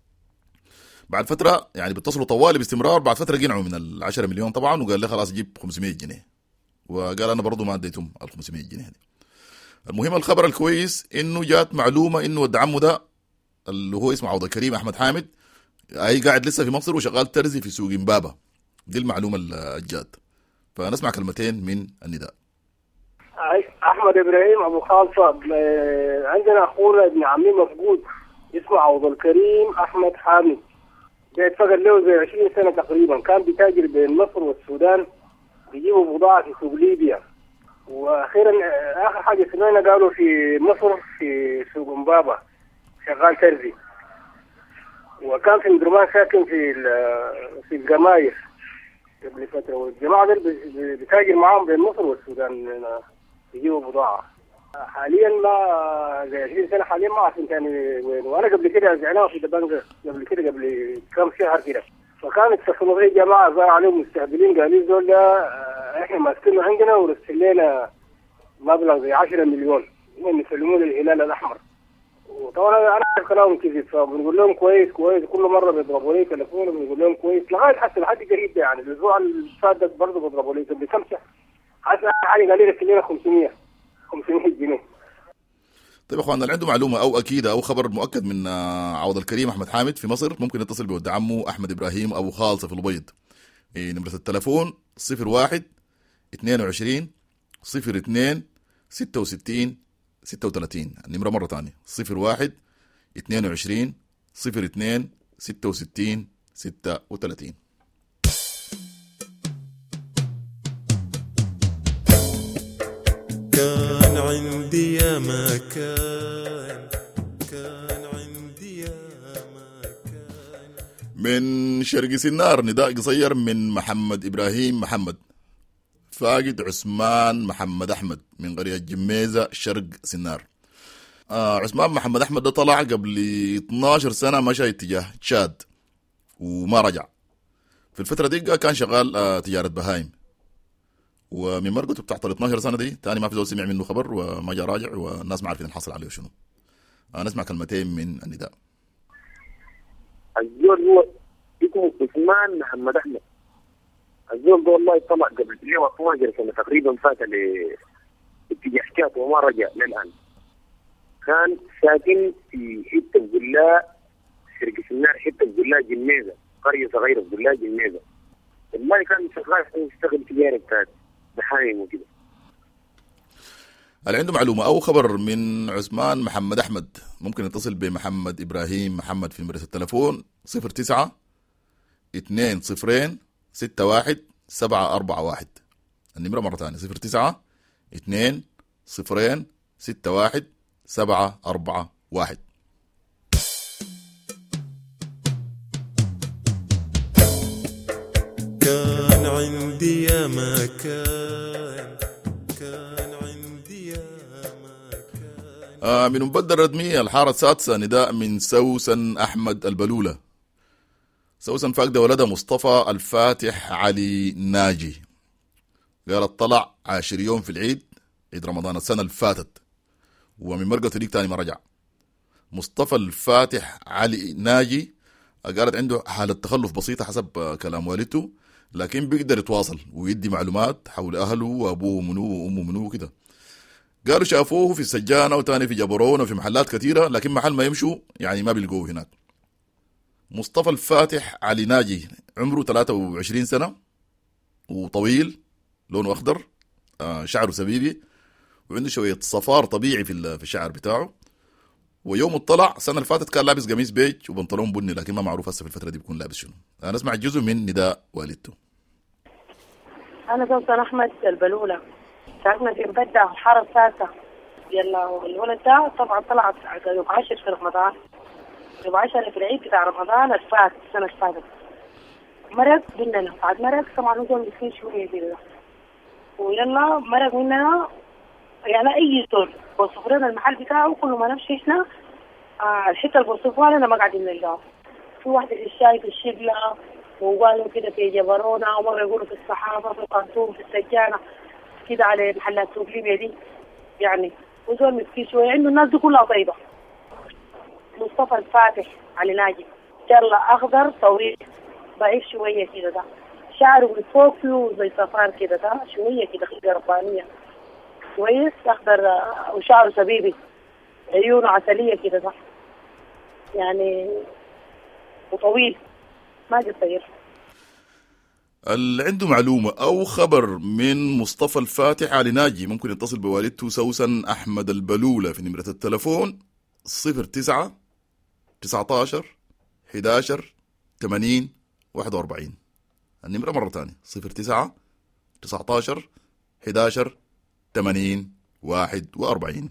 بعد فترة يعني بيتصلوا طوالي باستمرار، بعد فترة قنعوا من 10 مليون طبعا، وقال لي خلاص جيب 500 جنيه، وقال أنا برضو ما اديتهم 500 جنيه دي. المهم الخبر الكويس إنه جات معلومة إنه ود عمه ده اللي هو اسمه عوض الكريم أحمد حامد قاعد لسه في مصر وشغال ترزي في سوق امبابة. دي المعلومة الجات، فنسمع كلمتين من النداء. أحمد إبراهيم أبو خالصة، عندنا أخونا ابن عمي مفقود اسمه عوض الكريم أحمد حامد، بيتفقد له زي 20 سنة تقريبا، كان بيتاجر بين مصر والسودان بيجيبوا بضاعة في سوق ليبيا، وأخيرا آخر حاجة سمعنا قالوا في مصر في سوق امبابة شغال ترزي، وكان في مدرمان ساكن في الجماير قبل فترة، والجماعة دول بتاجر معاهم بين مصر والسودان يجيبوا بضاعة. حاليا ما زي 20 سنة حاليا ما عارفين تاني وين، وأنا قبل كده زعناه في دبنجة قبل كم شهر كده، فكانت اتصلوا بي جماعة قالوا عليهم مستهبلين، قالوا دول احنا ماسكينه عندنا ورسل لنا مبلغ زي 10 مليون هم يسلموه للهلال الأحمر، وطبعا انا عارف كلامهم كذب، فبنقول لهم كويس كل مره بيضربوا لي تليفون وبنقول لهم كويس لغايه حتى لحد قريب ده، يعني الاسبوع اللي فات برضه بيضربوا لي قبل كم شهر حتى حاجه قال لي رسل لنا 500 جنيه. طيب اخواننا اللي عنده معلومه او اكيده او خبر مؤكد من عوض الكريم احمد حامد في مصر ممكن يتصل بود عمه احمد ابراهيم ابو خالصه في البيض. نمره التليفون 01 22 02 66 36. النمره مره ثانيه 01 22 02 66 36. يا ما كان عندي يا ما كان. من شرق سنار نداء قصير من محمد إبراهيم محمد. فاقد عثمان محمد أحمد من قرية جميزة شرق سنار. عثمان محمد أحمد ده طلع قبل 12 سنة مشى اتجاه تشاد وما رجع. في الفترة دي كان شغال تجارة بهايم، ومن مرقته بتاعت 12 سنة دي تاني ما في زول سمع منه خبر وما جاء راجع، والناس ما عارفين الحصل عليه شنو. نسمع كلمتين من النداء. الزول هو اسمه عثمان محمد أحمد. الزول ده والله طلع قبل 12 سنة تقريبا فات لاتجاه شات وما رجع للآن. كان ساكن في حتة بقولها شرق سنار، حتة بقولها جميزة، قرية صغيرة بقولها جميزة. والله كان شغال يشتغل تجارة بتاعت بحايم وكده. اللي عنده معلومة أو خبر من عثمان محمد أحمد ممكن يتصل بمحمد إبراهيم محمد في نمرة التلفون 09 20 61 741. النمرة مرة ثانية 09 20 61 741. كان عندي يا ما كان عندي يا ما كان. من مبدل ردمي الحارة السادسة نداء من سوسن أحمد البلولة. سوسن فاقدة ولدها مصطفى الفاتح علي ناجي. قالت طلع 10 يوم في العيد، عيد رمضان السنة اللي فاتت، ومن مرقة ليك تاني ما رجع. مصطفى الفاتح علي ناجي قالت عنده حالة تخلف بسيطة حسب كلام والدته، لكن بيقدر يتواصل ويدي معلومات حول أهله وأبوه منو وأمه منو وكده. قالوا شافوه في السجانة وتاني في جبرون وفي محلات كثيرة، لكن محل ما يمشوا يعني ما بيلقوه هناك. مصطفى الفاتح علي ناجي عمره 23 سنة وطويل، لونه أخضر، شعره سبيبي، وعنده شوية صفار طبيعي في الشعر بتاعه. ويوم اطلع السنة اللي فاتت كان لابس قميص بيج وبنطلون بني، لكن ما معروف هسه في الفترة دي بيكون لابس شنو. أنا أسمع جزء من نداء والدته. أنا سوسن أحمد البلولة، ساكنة في مبدع الحارة السادسة. يلا الولد ده طبعا طلع يوم 10 في رمضان، يوم 10 في العيد بتاع رمضان الفات السنة اللي فاتت. مرق مننا، بعد مرق طبعا نزول مسكين شوية كده، ويلا مرق مننا يعني أي زول بوصف لنا المحل بتاعه. كل ما نمشي إحنا الحتة اللي بوصفوها لنا ما قاعدين نلقاها. في واحدة في الشاي في الشبلة، وقالوا كده في جبرونا، ومرة يقولوا في الصحافة في القرطوم في السجانة كده على محلات سوق ليبيا دي يعني. وزول مسكين شوية، عنده الناس دي كلها طيبة. مصطفى الفاتح علي ناجي، شرلة أخضر طويل ضعيف شوية كده، ده شعره من فوق فيه زي صفار كده، ده شوية كده خلقة ربانية كويس، أخضر وشعره سبيبي، عيونه عسلية كده، ده يعني وطويل ما قصير. اللي عنده معلومة أو خبر من مصطفى الفاتح علي ناجي ممكن يتصل بوالدته سوسن أحمد البلولة في نمرة التلفون 09 19 11 80 41. النمرة مرة ثانية 09 19 11 80 41.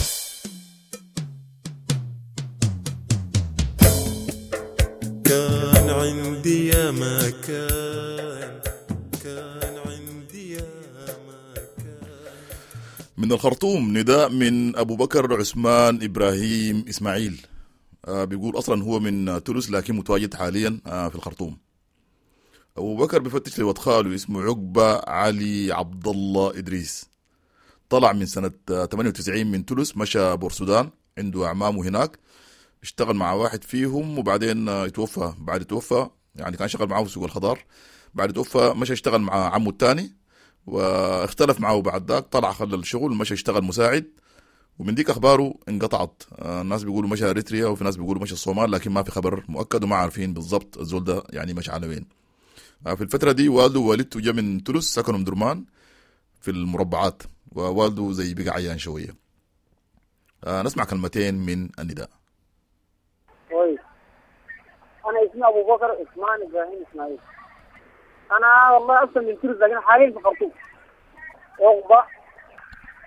كان عندي يا ما كان عندي يا ما كان. من الخرطوم نداء من أبو بكر عثمان إبراهيم إسماعيل. بيقول أصلا هو من تونس لكن متواجد حاليا في الخرطوم. أبو بكر بفتش لواد خاله اسمه عقبة علي عبد الله إدريس. طلع من سنة 98 من تونس، مشى بورسودان، عنده أعمامه هناك، اشتغل مع واحد فيهم وبعدين يتوفى. بعد توفى يعني كان شغال معه في سوق الخضار، بعد توفى مشى اشتغل مع عمه الثاني واختلف معه. بعد ذاك طلع خلى الشغل مشى يشتغل مساعد، ومن ديك أخباره انقطعت. الناس بيقولوا مشى إريتريا وفي ناس بيقولوا مشى الصومال، لكن ما في خبر مؤكد وما عارفين بالضبط الزول ده يعني مشى على وين. في الفترة دي والده ووالدته جاء من تونس، سكنوا مدرمان في المربعات، ووالده زي بقى عيان شوية. نسمع كلمتين من النداء. كويس. أنا اسمي أبو بكر عثمان إبراهيم إسماعيل. أنا والله أصلا من تونس لكن حاليا في الخرطوم. عقبة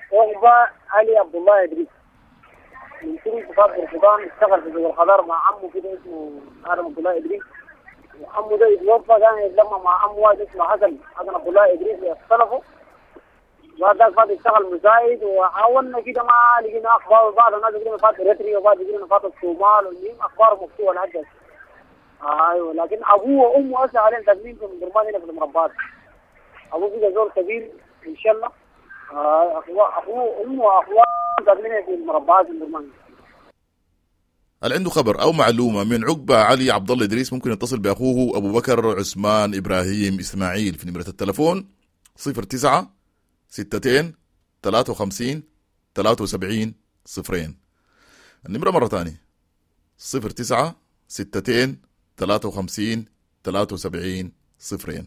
وهو علي عبد الله إدريس من سوري صفات برفضان. اشتغل في جبل الخضار مع عمه كده اسمه آدم عبد الله إدريس. وعمه ده يتوفى كان يتلمى مع عمه واحد اسمه حسن عبد الله إدريس اختلفوا. بعد ذلك فات اشتغل مساعد وحاولنا كده ما لقينا أخبار. بعض الناس يقولون فات إريتريا وبعض يقولون فات الصومال والمهم أخبار مفتوحة لحد. ايوه لكن ابوه وامه اسا عليهم تقديم في درمان هنا في المربات. ابوه بقى زول كبير ان شاء الله. اخوه وامه واخوه تقديم في المربات في درمان. اللي عنده خبر او معلومه من عقبه علي عبد الله ادريس ممكن يتصل باخوه ابو بكر عثمان ابراهيم اسماعيل في نمره التليفون 09 62 53 73 0. النمره مره ثانيه 09 62 53 73 0.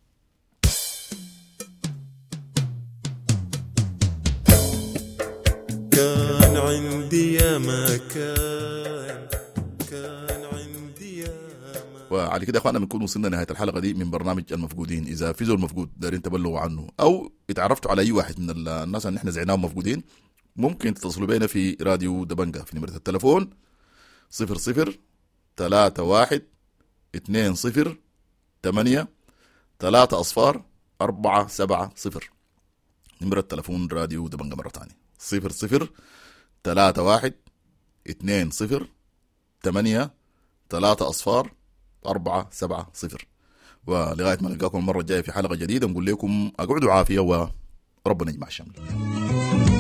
كان عندي يا مكان عندي يا مكان. وعلى كده اخوانا بنكون وصلنا نهايه الحلقه دي من برنامج المفقودين. اذا في زول مفقود دارين تبلغوا عنه او اتعرفتوا على اي واحد من الناس اللي احنا زعناهم مفقودين ممكن تتصلوا بينا في راديو دبنجة في نمره التليفون 00 31 20 8 3 أصفار 470. نمرة التلفون راديو دبنجة مرة ثانية 00 31 20 8 3 أصفار 470. ولغاية ما نلقاكم المرة الجاية في حلقة جديدة نقول لكم أقعدوا عافية وربنا يجمع الشمل.